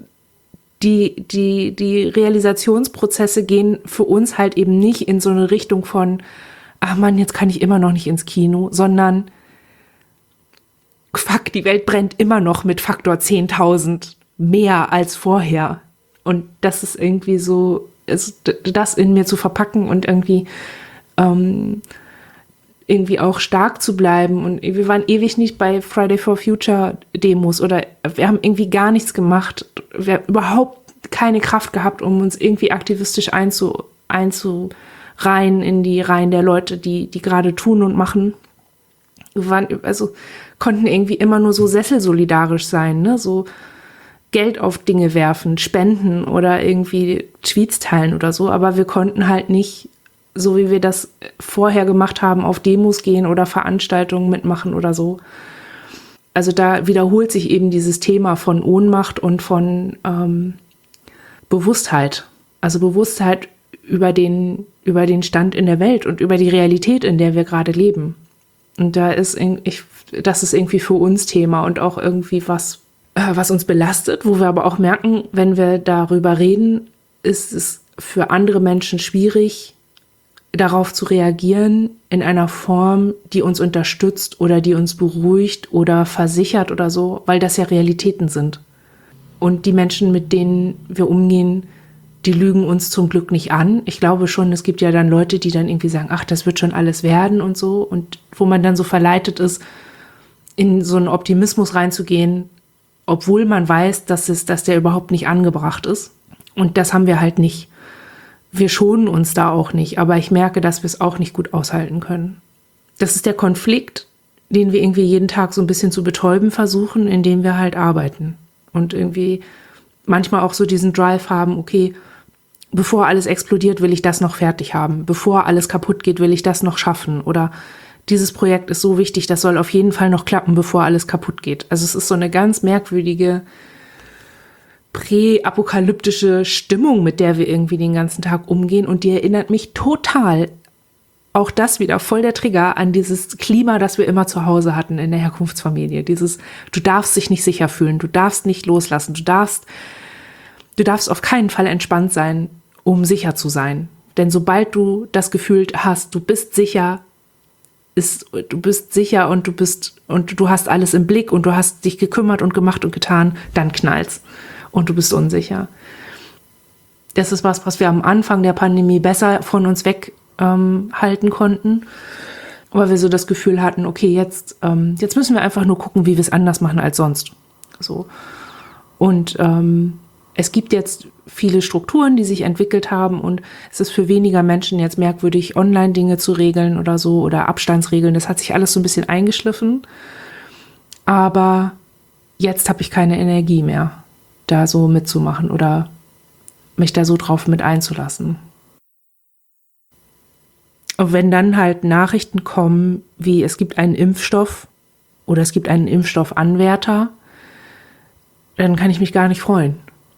Die, die, die Realisationsprozesse gehen für uns halt eben nicht in so eine Richtung von, ach Mann, jetzt kann ich immer noch nicht ins Kino, sondern fuck, die Welt brennt immer noch mit Faktor zehntausend mehr als vorher. Und das ist irgendwie so, ist, das in mir zu verpacken und irgendwie, ähm, irgendwie auch stark zu bleiben. Und wir waren ewig nicht bei Friday for Future Demos oder wir haben irgendwie gar nichts gemacht. Wir haben überhaupt keine Kraft gehabt, um uns irgendwie aktivistisch einzu, einzureihen in die Reihen der Leute, die, die gerade tun und machen. Wir waren, also konnten irgendwie immer nur so sesselsolidarisch sein, ne? So Geld auf Dinge werfen, spenden oder irgendwie Tweets teilen oder so. Aber wir konnten halt nicht, so wie wir das vorher gemacht haben, auf Demos gehen oder Veranstaltungen mitmachen oder so. Also da wiederholt sich eben dieses Thema von Ohnmacht und von ähm, Bewusstheit. Also Bewusstheit über den, über den Stand in der Welt und über die Realität, in der wir gerade leben. Und da ist, ich, das ist irgendwie für uns Thema und auch irgendwie was, äh, was uns belastet, wo wir aber auch merken, wenn wir darüber reden, ist es für andere Menschen schwierig, darauf zu reagieren in einer Form, die uns unterstützt oder die uns beruhigt oder versichert oder so, weil das ja Realitäten sind. Und die Menschen, mit denen wir umgehen, die lügen uns zum Glück nicht an. Ich glaube schon, es gibt ja dann Leute, die dann irgendwie sagen, ach, das wird schon alles werden und so. Und wo man dann so verleitet ist, in so einen Optimismus reinzugehen, obwohl man weiß, dass es, dass der überhaupt nicht angebracht ist. Und das haben wir halt nicht. Wir schonen uns da auch nicht, aber ich merke, dass wir es auch nicht gut aushalten können. Das ist der Konflikt, den wir irgendwie jeden Tag so ein bisschen zu betäuben versuchen, indem wir halt arbeiten. Und irgendwie manchmal auch so diesen Drive haben, okay, bevor alles explodiert, will ich das noch fertig haben. Bevor alles kaputt geht, will ich das noch schaffen. Oder dieses Projekt ist so wichtig, das soll auf jeden Fall noch klappen, bevor alles kaputt geht. Also es ist so eine ganz merkwürdige präapokalyptische Stimmung, mit der wir irgendwie den ganzen Tag umgehen. Und die erinnert mich total auch das wieder voll der Trigger an dieses Klima, das wir immer zu Hause hatten in der Herkunftsfamilie. Dieses, du darfst dich nicht sicher fühlen, du darfst nicht loslassen, du darfst, du darfst auf keinen Fall entspannt sein, um sicher zu sein. Denn sobald du das Gefühl hast, du bist sicher, ist, du bist sicher und du bist, und du hast alles im Blick und du hast dich gekümmert und gemacht und getan, dann knallt's und du bist unsicher. Das ist was, was wir am Anfang der Pandemie besser von uns weg ähm, halten konnten, weil wir so das Gefühl hatten, okay, jetzt, ähm, jetzt müssen wir einfach nur gucken, wie wir es anders machen als sonst. So. Und ähm, es gibt jetzt viele Strukturen, die sich entwickelt haben und es ist für weniger Menschen jetzt merkwürdig, Online-Dinge zu regeln oder so oder Abstandsregeln. Das hat sich alles so ein bisschen eingeschliffen. Aber jetzt habe ich keine Energie mehr, da so mitzumachen oder mich da so drauf mit einzulassen. Und wenn dann halt Nachrichten kommen, wie es gibt einen Impfstoff oder es gibt einen Impfstoffanwärter, dann kann ich mich gar nicht freuen.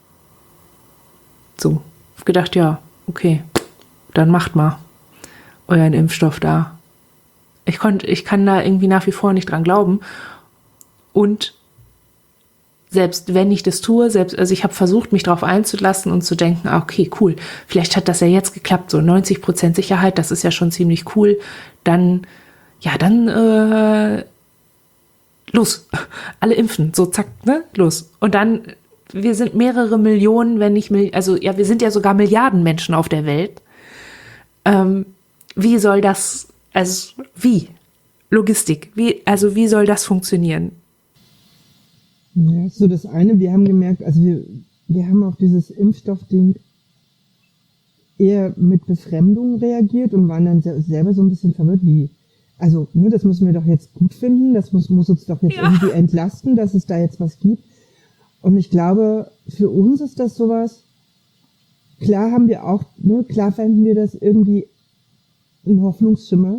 So, ich hab gedacht, ja, okay, dann macht mal euren Impfstoff da. Ich konnte, ich kann da irgendwie nach wie vor nicht dran glauben. Und selbst wenn ich das tue, selbst, also ich habe versucht, mich darauf einzulassen und zu denken, okay, cool, vielleicht hat das ja jetzt geklappt, so neunzig Prozent Sicherheit, das ist ja schon ziemlich cool. Dann, ja, dann äh, los, alle impfen, so zack, ne, los. Und dann, wir sind mehrere Millionen, wenn nicht, also ja, wir sind ja sogar Milliarden Menschen auf der Welt. Ähm, wie soll das, also wie? Logistik, wie, also wie soll das funktionieren? Ja, so das eine, wir haben gemerkt, also wir, wir haben auf dieses Impfstoffding eher mit Befremdung reagiert und waren dann selber so ein bisschen verwirrt, wie, also, ne, das müssen wir doch jetzt gut finden, das muss, muss uns doch jetzt ja. irgendwie entlasten, dass es da jetzt was gibt. Und ich glaube, für uns ist das sowas, klar haben wir auch, ne, klar fänden wir das irgendwie ein Hoffnungsschimmer,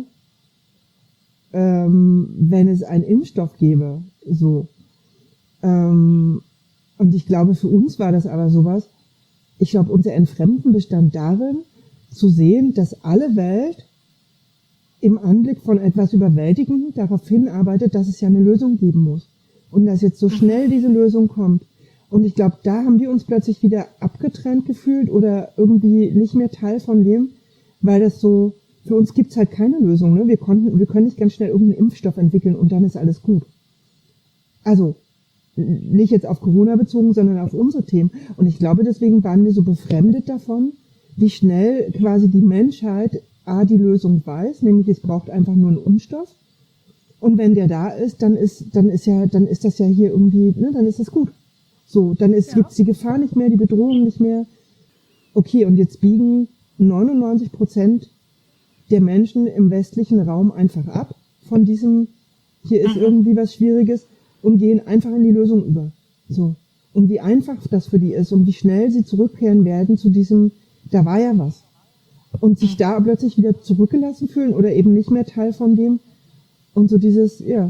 ähm, wenn es einen Impfstoff gäbe, so. Ähm, und ich glaube, für uns war das aber sowas, ich glaube, unser Entfremden bestand darin, zu sehen, dass alle Welt im Anblick von etwas Überwältigendem darauf hinarbeitet, dass es ja eine Lösung geben muss. Und dass jetzt so schnell diese Lösung kommt. Und ich glaube, da haben wir uns plötzlich wieder abgetrennt gefühlt oder irgendwie nicht mehr Teil von dem, weil das so, für uns gibt's halt keine Lösung, ne? Wir konnten, wir können nicht ganz schnell irgendeinen Impfstoff entwickeln und dann ist alles gut. Also, nicht jetzt auf Corona bezogen, sondern auf unsere Themen. Und ich glaube, deswegen waren wir so befremdet davon, wie schnell quasi die Menschheit A, die Lösung weiß, nämlich es braucht einfach nur einen Impfstoff. Und wenn der da ist, dann ist, dann ist ja, dann ist das ja hier irgendwie, ne, dann ist das gut. So, dann ist, ja. gibt's die Gefahr nicht mehr, die Bedrohung nicht mehr. Okay, und jetzt biegen neunundneunzig Prozent der Menschen im westlichen Raum einfach ab von diesem, hier ist irgendwie was Schwieriges, und gehen einfach in die Lösung über. So. Und wie einfach das für die ist und wie schnell sie zurückkehren werden zu diesem, da war ja was. Und sich da plötzlich wieder zurückgelassen fühlen oder eben nicht mehr Teil von dem. Und so dieses, ja.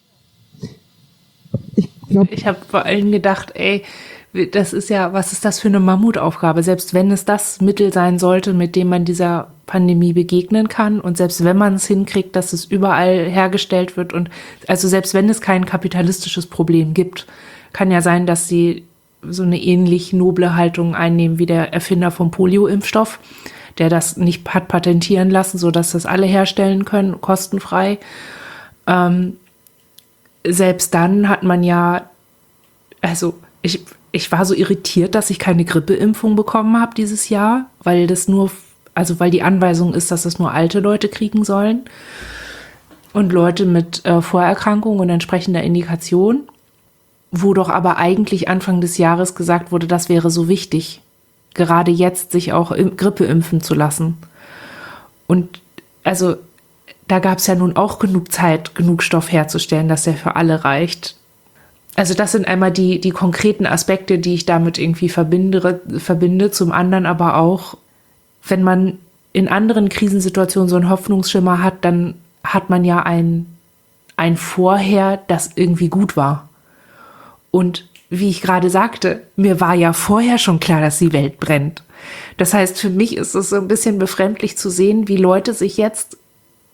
Ich glaube. Ich habe vor allem gedacht, ey, das ist ja, was ist das für eine Mammutaufgabe? Selbst wenn es das Mittel sein sollte, mit dem man dieser Pandemie begegnen kann und selbst wenn man es hinkriegt, dass es überall hergestellt wird und also selbst wenn es kein kapitalistisches Problem gibt, kann ja sein, dass sie so eine ähnlich noble Haltung einnehmen wie der Erfinder vom Polio-Impfstoff, der das nicht hat patentieren lassen, sodass das alle herstellen können, kostenfrei. Ähm, selbst dann hat man ja, also ich Ich war so irritiert, dass ich keine Grippeimpfung bekommen habe dieses Jahr, weil das nur, also weil die Anweisung ist, dass es nur alte Leute kriegen sollen und Leute mit äh, Vorerkrankungen und entsprechender Indikation, wo doch aber eigentlich Anfang des Jahres gesagt wurde, das wäre so wichtig, gerade jetzt sich auch im, Grippe impfen zu lassen. Und also da gab es ja nun auch genug Zeit, genug Stoff herzustellen, dass der für alle reicht. Also das sind einmal die, die konkreten Aspekte, die ich damit irgendwie verbinde, verbinde. Zum anderen aber auch, wenn man in anderen Krisensituationen so einen Hoffnungsschimmer hat, dann hat man ja ein, ein Vorher, das irgendwie gut war. Und wie ich gerade sagte, mir war ja vorher schon klar, dass die Welt brennt. Das heißt, für mich ist es so ein bisschen befremdlich zu sehen, wie Leute sich jetzt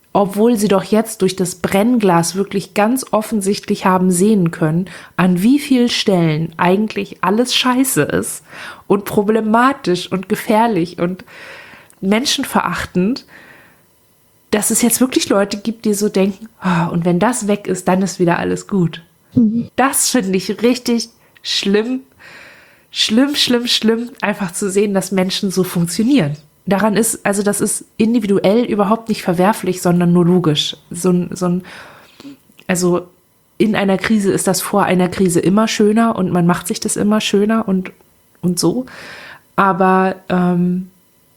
obwohl sie doch jetzt durch das Brennglas wirklich ganz offensichtlich haben sehen können, an wie vielen Stellen eigentlich alles scheiße ist und problematisch und gefährlich und menschenverachtend, dass es jetzt wirklich Leute gibt, die so denken, oh, und wenn das weg ist, dann ist wieder alles gut. Mhm. Das finde ich richtig schlimm, schlimm, schlimm, schlimm, einfach zu sehen, dass Menschen so funktionieren. Daran ist, also das ist individuell überhaupt nicht verwerflich, sondern nur logisch. So ein, so ein, also in einer Krise ist das vor einer Krise immer schöner und man macht sich das immer schöner und, und so. Aber ähm,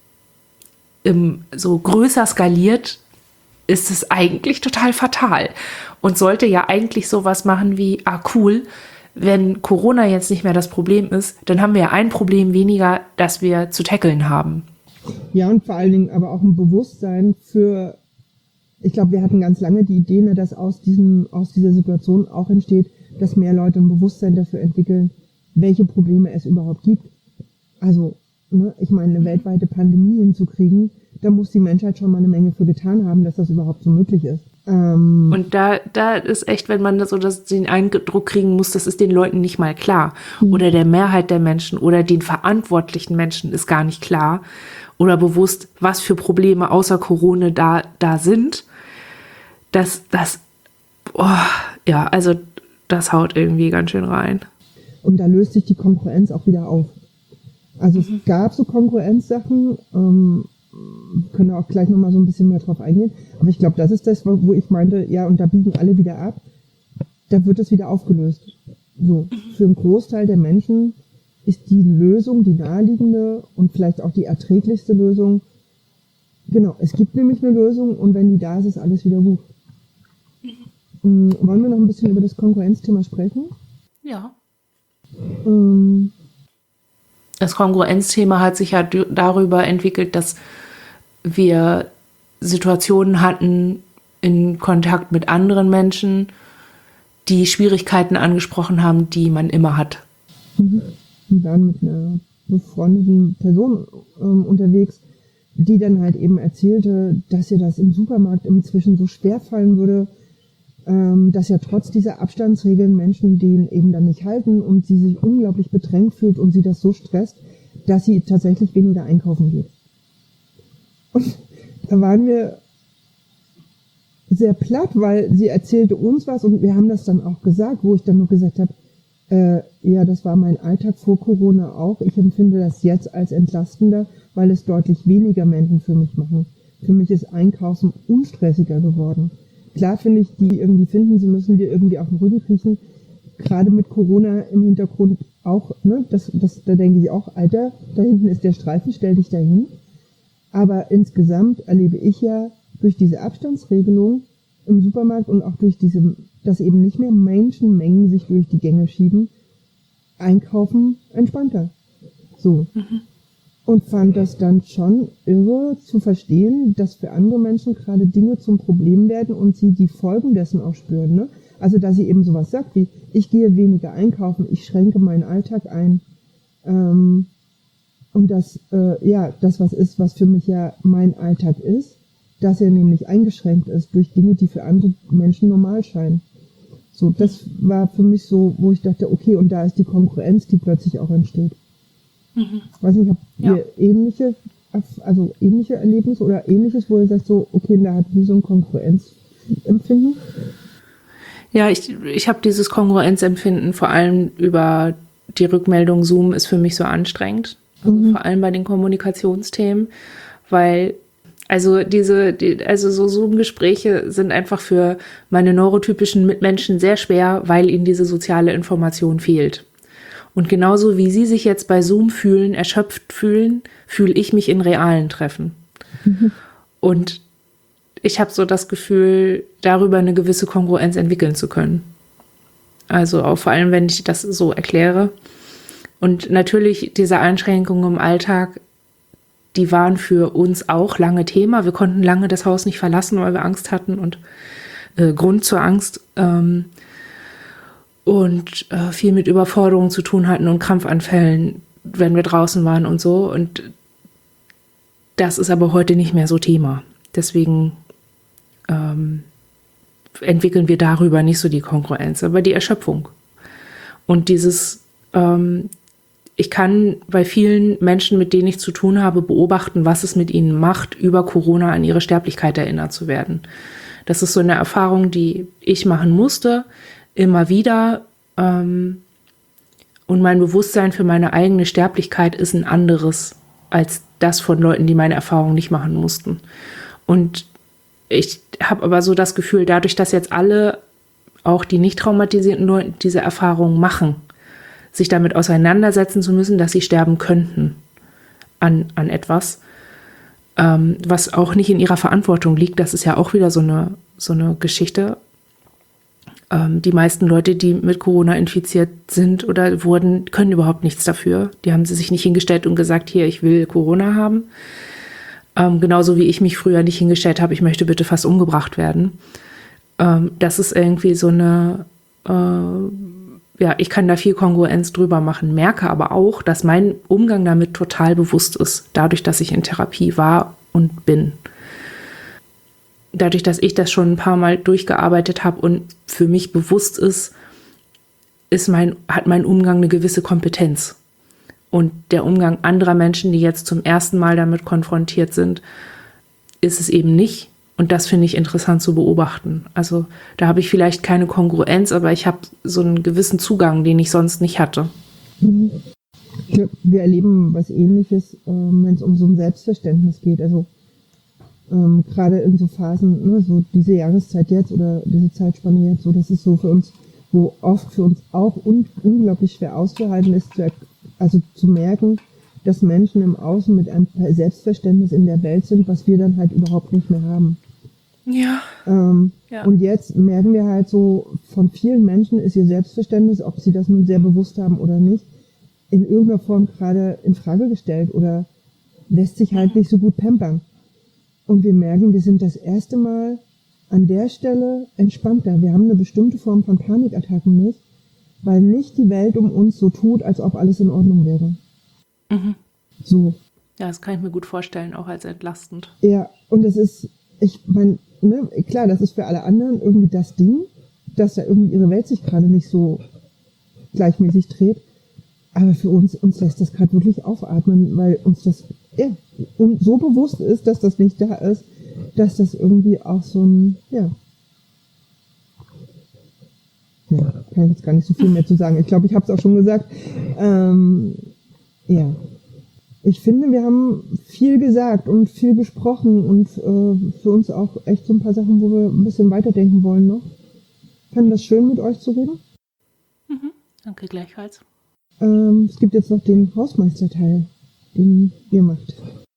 im, so größer skaliert ist es eigentlich total fatal und sollte ja eigentlich sowas machen wie, ah cool, wenn Corona jetzt nicht mehr das Problem ist, dann haben wir ja ein Problem weniger, das wir zu tackeln haben. Ja, und vor allen Dingen aber auch ein Bewusstsein für, ich glaube, wir hatten ganz lange die Idee, ne, dass aus diesem, aus dieser Situation auch entsteht, dass mehr Leute ein Bewusstsein dafür entwickeln, welche Probleme es überhaupt gibt. Also, ne, ich meine, eine weltweite Pandemie hinzukriegen, da muss die Menschheit schon mal eine Menge für getan haben, dass das überhaupt so möglich ist. Ähm und da, da ist echt, wenn man so das, den Eindruck kriegen muss, das ist den Leuten nicht mal klar. Mhm. Oder der Mehrheit der Menschen oder den verantwortlichen Menschen ist gar nicht klar oder bewusst, was für Probleme außer Corona da, da sind. Das, das, oh, ja, also das haut irgendwie ganz schön rein. Und da löst sich die Konkurrenz auch wieder auf. Also mhm. es gab so Konkurrenzsachen, ähm, können wir auch gleich nochmal so ein bisschen mehr drauf eingehen. Aber ich glaube, das ist das, wo ich meinte, ja, und da biegen alle wieder ab. Da wird es wieder aufgelöst. So, für einen Großteil der Menschen ist die Lösung, die naheliegende und vielleicht auch die erträglichste Lösung. Genau, es gibt nämlich eine Lösung und wenn die da ist, ist alles wieder gut. Mhm. Wollen wir noch ein bisschen über das Konkurrenzthema sprechen? Ja. Ähm, Das Kongruenzthema hat sich ja d- darüber entwickelt, dass wir Situationen hatten in Kontakt mit anderen Menschen, die Schwierigkeiten angesprochen haben, die man immer hat. Mhm. Wir waren mit einer befreundeten Person ähm, unterwegs, die dann halt eben erzählte, dass ihr das im Supermarkt inzwischen so schwer fallen würde, ähm, dass ja trotz dieser Abstandsregeln Menschen den eben dann nicht halten und sie sich unglaublich bedrängt fühlt und sie das so stresst, dass sie tatsächlich weniger einkaufen geht. Und da waren wir sehr platt, weil sie erzählte uns was und wir haben das dann auch gesagt, wo ich dann nur gesagt habe, äh, ja, das war mein Alltag vor Corona auch. Ich empfinde das jetzt als entlastender, weil es deutlich weniger Menschen für mich machen. Für mich ist Einkaufen unstressiger geworden. Klar finde ich, die irgendwie finden, sie müssen dir irgendwie auf den Rücken kriechen. Gerade mit Corona im Hintergrund auch, ne, das, das, da denke ich auch, Alter, da hinten ist der Streifen, stell dich dahin. Aber insgesamt erlebe ich ja durch diese Abstandsregelung im Supermarkt und auch durch diese, dass eben nicht mehr Menschenmengen sich durch die Gänge schieben, einkaufen entspannter. So. Mhm. Und fand das dann schon irre zu verstehen, dass für andere Menschen gerade Dinge zum Problem werden und sie die Folgen dessen auch spüren. Ne? Also, dass sie eben sowas sagt wie, ich gehe weniger einkaufen, ich schränke meinen Alltag ein. Ähm, und das, äh, ja, das was ist, was für mich ja mein Alltag ist, dass er nämlich eingeschränkt ist durch Dinge, die für andere Menschen normal scheinen. So, das war für mich so, wo ich dachte, okay, und da ist die Konkurrenz, die plötzlich auch entsteht. Mhm. Weiß nicht, habt ihr ja. ähnliche, also ähnliche Erlebnisse oder ähnliches, wo ihr sagt so, okay, da hat wie so ein Konkurrenzempfinden? Ja, ich, ich habe dieses Kongruenzempfinden vor allem über die Rückmeldung Zoom ist für mich so anstrengend. Also mhm. vor allem bei den Kommunikationsthemen, weil also diese, die, also so Zoom-Gespräche sind einfach für meine neurotypischen Mitmenschen sehr schwer, weil ihnen diese soziale Information fehlt. Und genauso wie sie sich jetzt bei Zoom fühlen, erschöpft fühlen, fühle ich mich in realen Treffen. Mhm. Und ich habe so das Gefühl, darüber eine gewisse Kongruenz entwickeln zu können. Also auch vor allem, wenn ich das so erkläre. Und natürlich diese Einschränkungen im Alltag, die waren für uns auch lange Thema. Wir konnten lange das Haus nicht verlassen, weil wir Angst hatten und äh, Grund zur Angst. Ähm, und äh, viel mit Überforderungen zu tun hatten und Krampfanfällen, wenn wir draußen waren und so. Und das ist aber heute nicht mehr so Thema. Deswegen ähm, entwickeln wir darüber nicht so die Kongruenz, aber die Erschöpfung. Und dieses, ähm, ich kann bei vielen Menschen, mit denen ich zu tun habe, beobachten, was es mit ihnen macht, über Corona an ihre Sterblichkeit erinnert zu werden. Das ist so eine Erfahrung, die ich machen musste, immer wieder. Ähm, und mein Bewusstsein für meine eigene Sterblichkeit ist ein anderes als das von Leuten, die meine Erfahrung nicht machen mussten. Und ich habe aber so das Gefühl, dadurch, dass jetzt alle, auch die nicht traumatisierten Leute, diese Erfahrung machen, sich damit auseinandersetzen zu müssen, dass sie sterben könnten an, an etwas, ähm, was auch nicht in ihrer Verantwortung liegt. Das ist ja auch wieder so eine, so eine Geschichte. Ähm, die meisten Leute, die mit Corona infiziert sind oder wurden, können überhaupt nichts dafür. Die haben sie sich nicht hingestellt und gesagt, hier, ich will Corona haben. Ähm, genauso wie ich mich früher nicht hingestellt habe, ich möchte bitte fast umgebracht werden. Ähm, das ist irgendwie so eine, äh, ja, ich kann da viel Kongruenz drüber machen, merke aber auch, dass mein Umgang damit total bewusst ist, dadurch, dass ich in Therapie war und bin. Dadurch, dass ich das schon ein paar Mal durchgearbeitet habe und für mich bewusst ist, ist mein, hat mein Umgang eine gewisse Kompetenz. Und der Umgang anderer Menschen, die jetzt zum ersten Mal damit konfrontiert sind, ist es eben nicht. Und das finde ich interessant zu beobachten. Also da habe ich vielleicht keine Kongruenz, aber ich habe so einen gewissen Zugang, den ich sonst nicht hatte. Ich glaube, wir erleben was Ähnliches, ähm, wenn es um so ein Selbstverständnis geht. Also ähm, gerade in so Phasen, ne, so diese Jahreszeit jetzt oder diese Zeitspanne jetzt, so das ist so für uns, wo oft für uns auch un- unglaublich schwer auszuhalten ist, zu, also zu merken, dass Menschen im Außen mit einem Selbstverständnis in der Welt sind, was wir dann halt überhaupt nicht mehr haben. Ja. Ähm, ja. Und jetzt merken wir halt so, von vielen Menschen ist ihr Selbstverständnis, ob sie das nun sehr bewusst haben oder nicht, in irgendeiner Form gerade in Frage gestellt oder lässt sich halt nicht so gut pampern. Und wir merken, wir sind das erste Mal an der Stelle entspannter. Wir haben eine bestimmte Form von Panikattacken nicht, weil nicht die Welt um uns so tut, als ob alles in Ordnung wäre. Mhm. So. Ja, das kann ich mir gut vorstellen, auch als entlastend. Ja, und das ist, ich meine, ne, klar, das ist für alle anderen irgendwie das Ding, dass da irgendwie ihre Welt sich gerade nicht so gleichmäßig dreht. Aber für uns, uns lässt das gerade wirklich aufatmen, weil uns das ja, so bewusst ist, dass das nicht da ist, dass das irgendwie auch so ein, ja, ja, kann ich jetzt gar nicht so viel mehr zu sagen. Ich glaube, ich habe es auch schon gesagt. Ähm, ja, ich finde, wir haben viel gesagt und viel besprochen und äh, für uns auch echt so ein paar Sachen, wo wir ein bisschen weiterdenken wollen noch. Fand das schön, mit euch zu reden. Mhm. Danke gleichfalls. Ähm, es gibt jetzt noch den Hausmeisterteil, den ihr macht.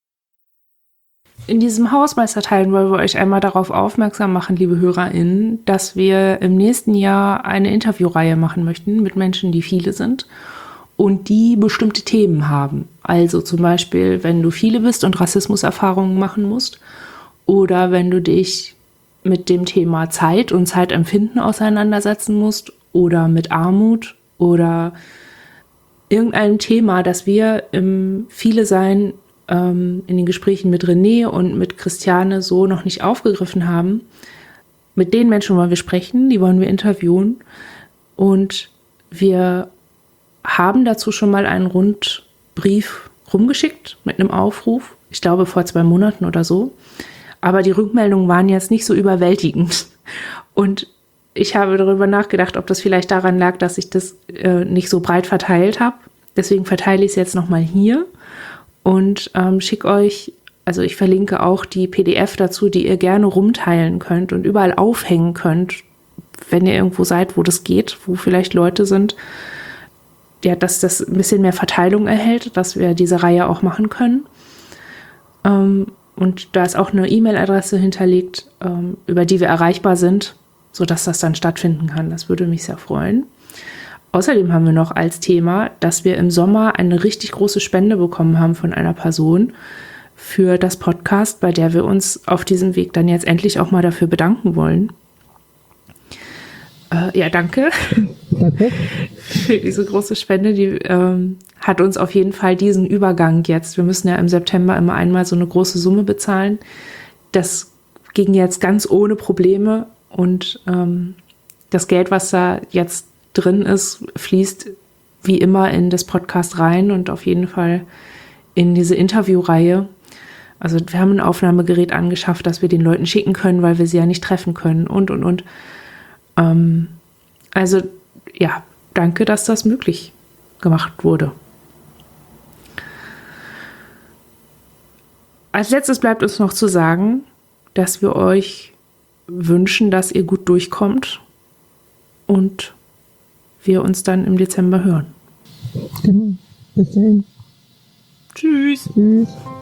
In diesem Hausmeisterteil wollen wir euch einmal darauf aufmerksam machen, liebe HörerInnen, dass wir im nächsten Jahr eine Interviewreihe machen möchten mit Menschen, die viele sind und die bestimmte Themen haben. Also zum Beispiel, wenn du viele bist und Rassismuserfahrungen machen musst oder wenn du dich mit dem Thema Zeit und Zeitempfinden auseinandersetzen musst oder mit Armut oder irgendeinem Thema, das wir im Viele-Sein ähm, in den Gesprächen mit René und mit Christiane so noch nicht aufgegriffen haben. Mit den Menschen wollen wir sprechen, die wollen wir interviewen und wir haben dazu schon mal einen Rundbrief rumgeschickt mit einem Aufruf, ich glaube vor zwei Monaten oder so, aber die Rückmeldungen waren jetzt nicht so überwältigend und ich habe darüber nachgedacht, ob das vielleicht daran lag, dass ich das äh, nicht so breit verteilt habe. Deswegen verteile ich es jetzt nochmal hier und ähm, schicke euch, also ich verlinke auch die P D F dazu, die ihr gerne rumteilen könnt und überall aufhängen könnt, wenn ihr irgendwo seid, wo das geht, wo vielleicht Leute sind, ja, dass das ein bisschen mehr Verteilung erhält, dass wir diese Reihe auch machen können. Ähm, und da ist auch eine E-Mail-Adresse hinterlegt, ähm, über die wir erreichbar sind, sodass das dann stattfinden kann. Das würde mich sehr freuen. Außerdem haben wir noch als Thema, dass wir im Sommer eine richtig große Spende bekommen haben von einer Person für das Podcast, bei der wir uns auf diesem Weg dann jetzt endlich auch mal dafür bedanken wollen. Äh, ja, danke. Danke. Für diese große Spende, die ähm, hat uns auf jeden Fall diesen Übergang jetzt. Wir müssen ja im September immer einmal so eine große Summe bezahlen. Das ging jetzt ganz ohne Probleme und ähm, das Geld, was da jetzt drin ist, fließt wie immer in das Podcast rein und auf jeden Fall in diese Interviewreihe. Also wir haben ein Aufnahmegerät angeschafft, das wir den Leuten schicken können, weil wir sie ja nicht treffen können und, und, und. Ähm, also ja, danke, dass das möglich gemacht wurde. Als letztes bleibt uns noch zu sagen, dass wir euch wünschen, dass ihr gut durchkommt und wir uns dann im Dezember hören. Genau. Bis dahin. Tschüss. Tschüss.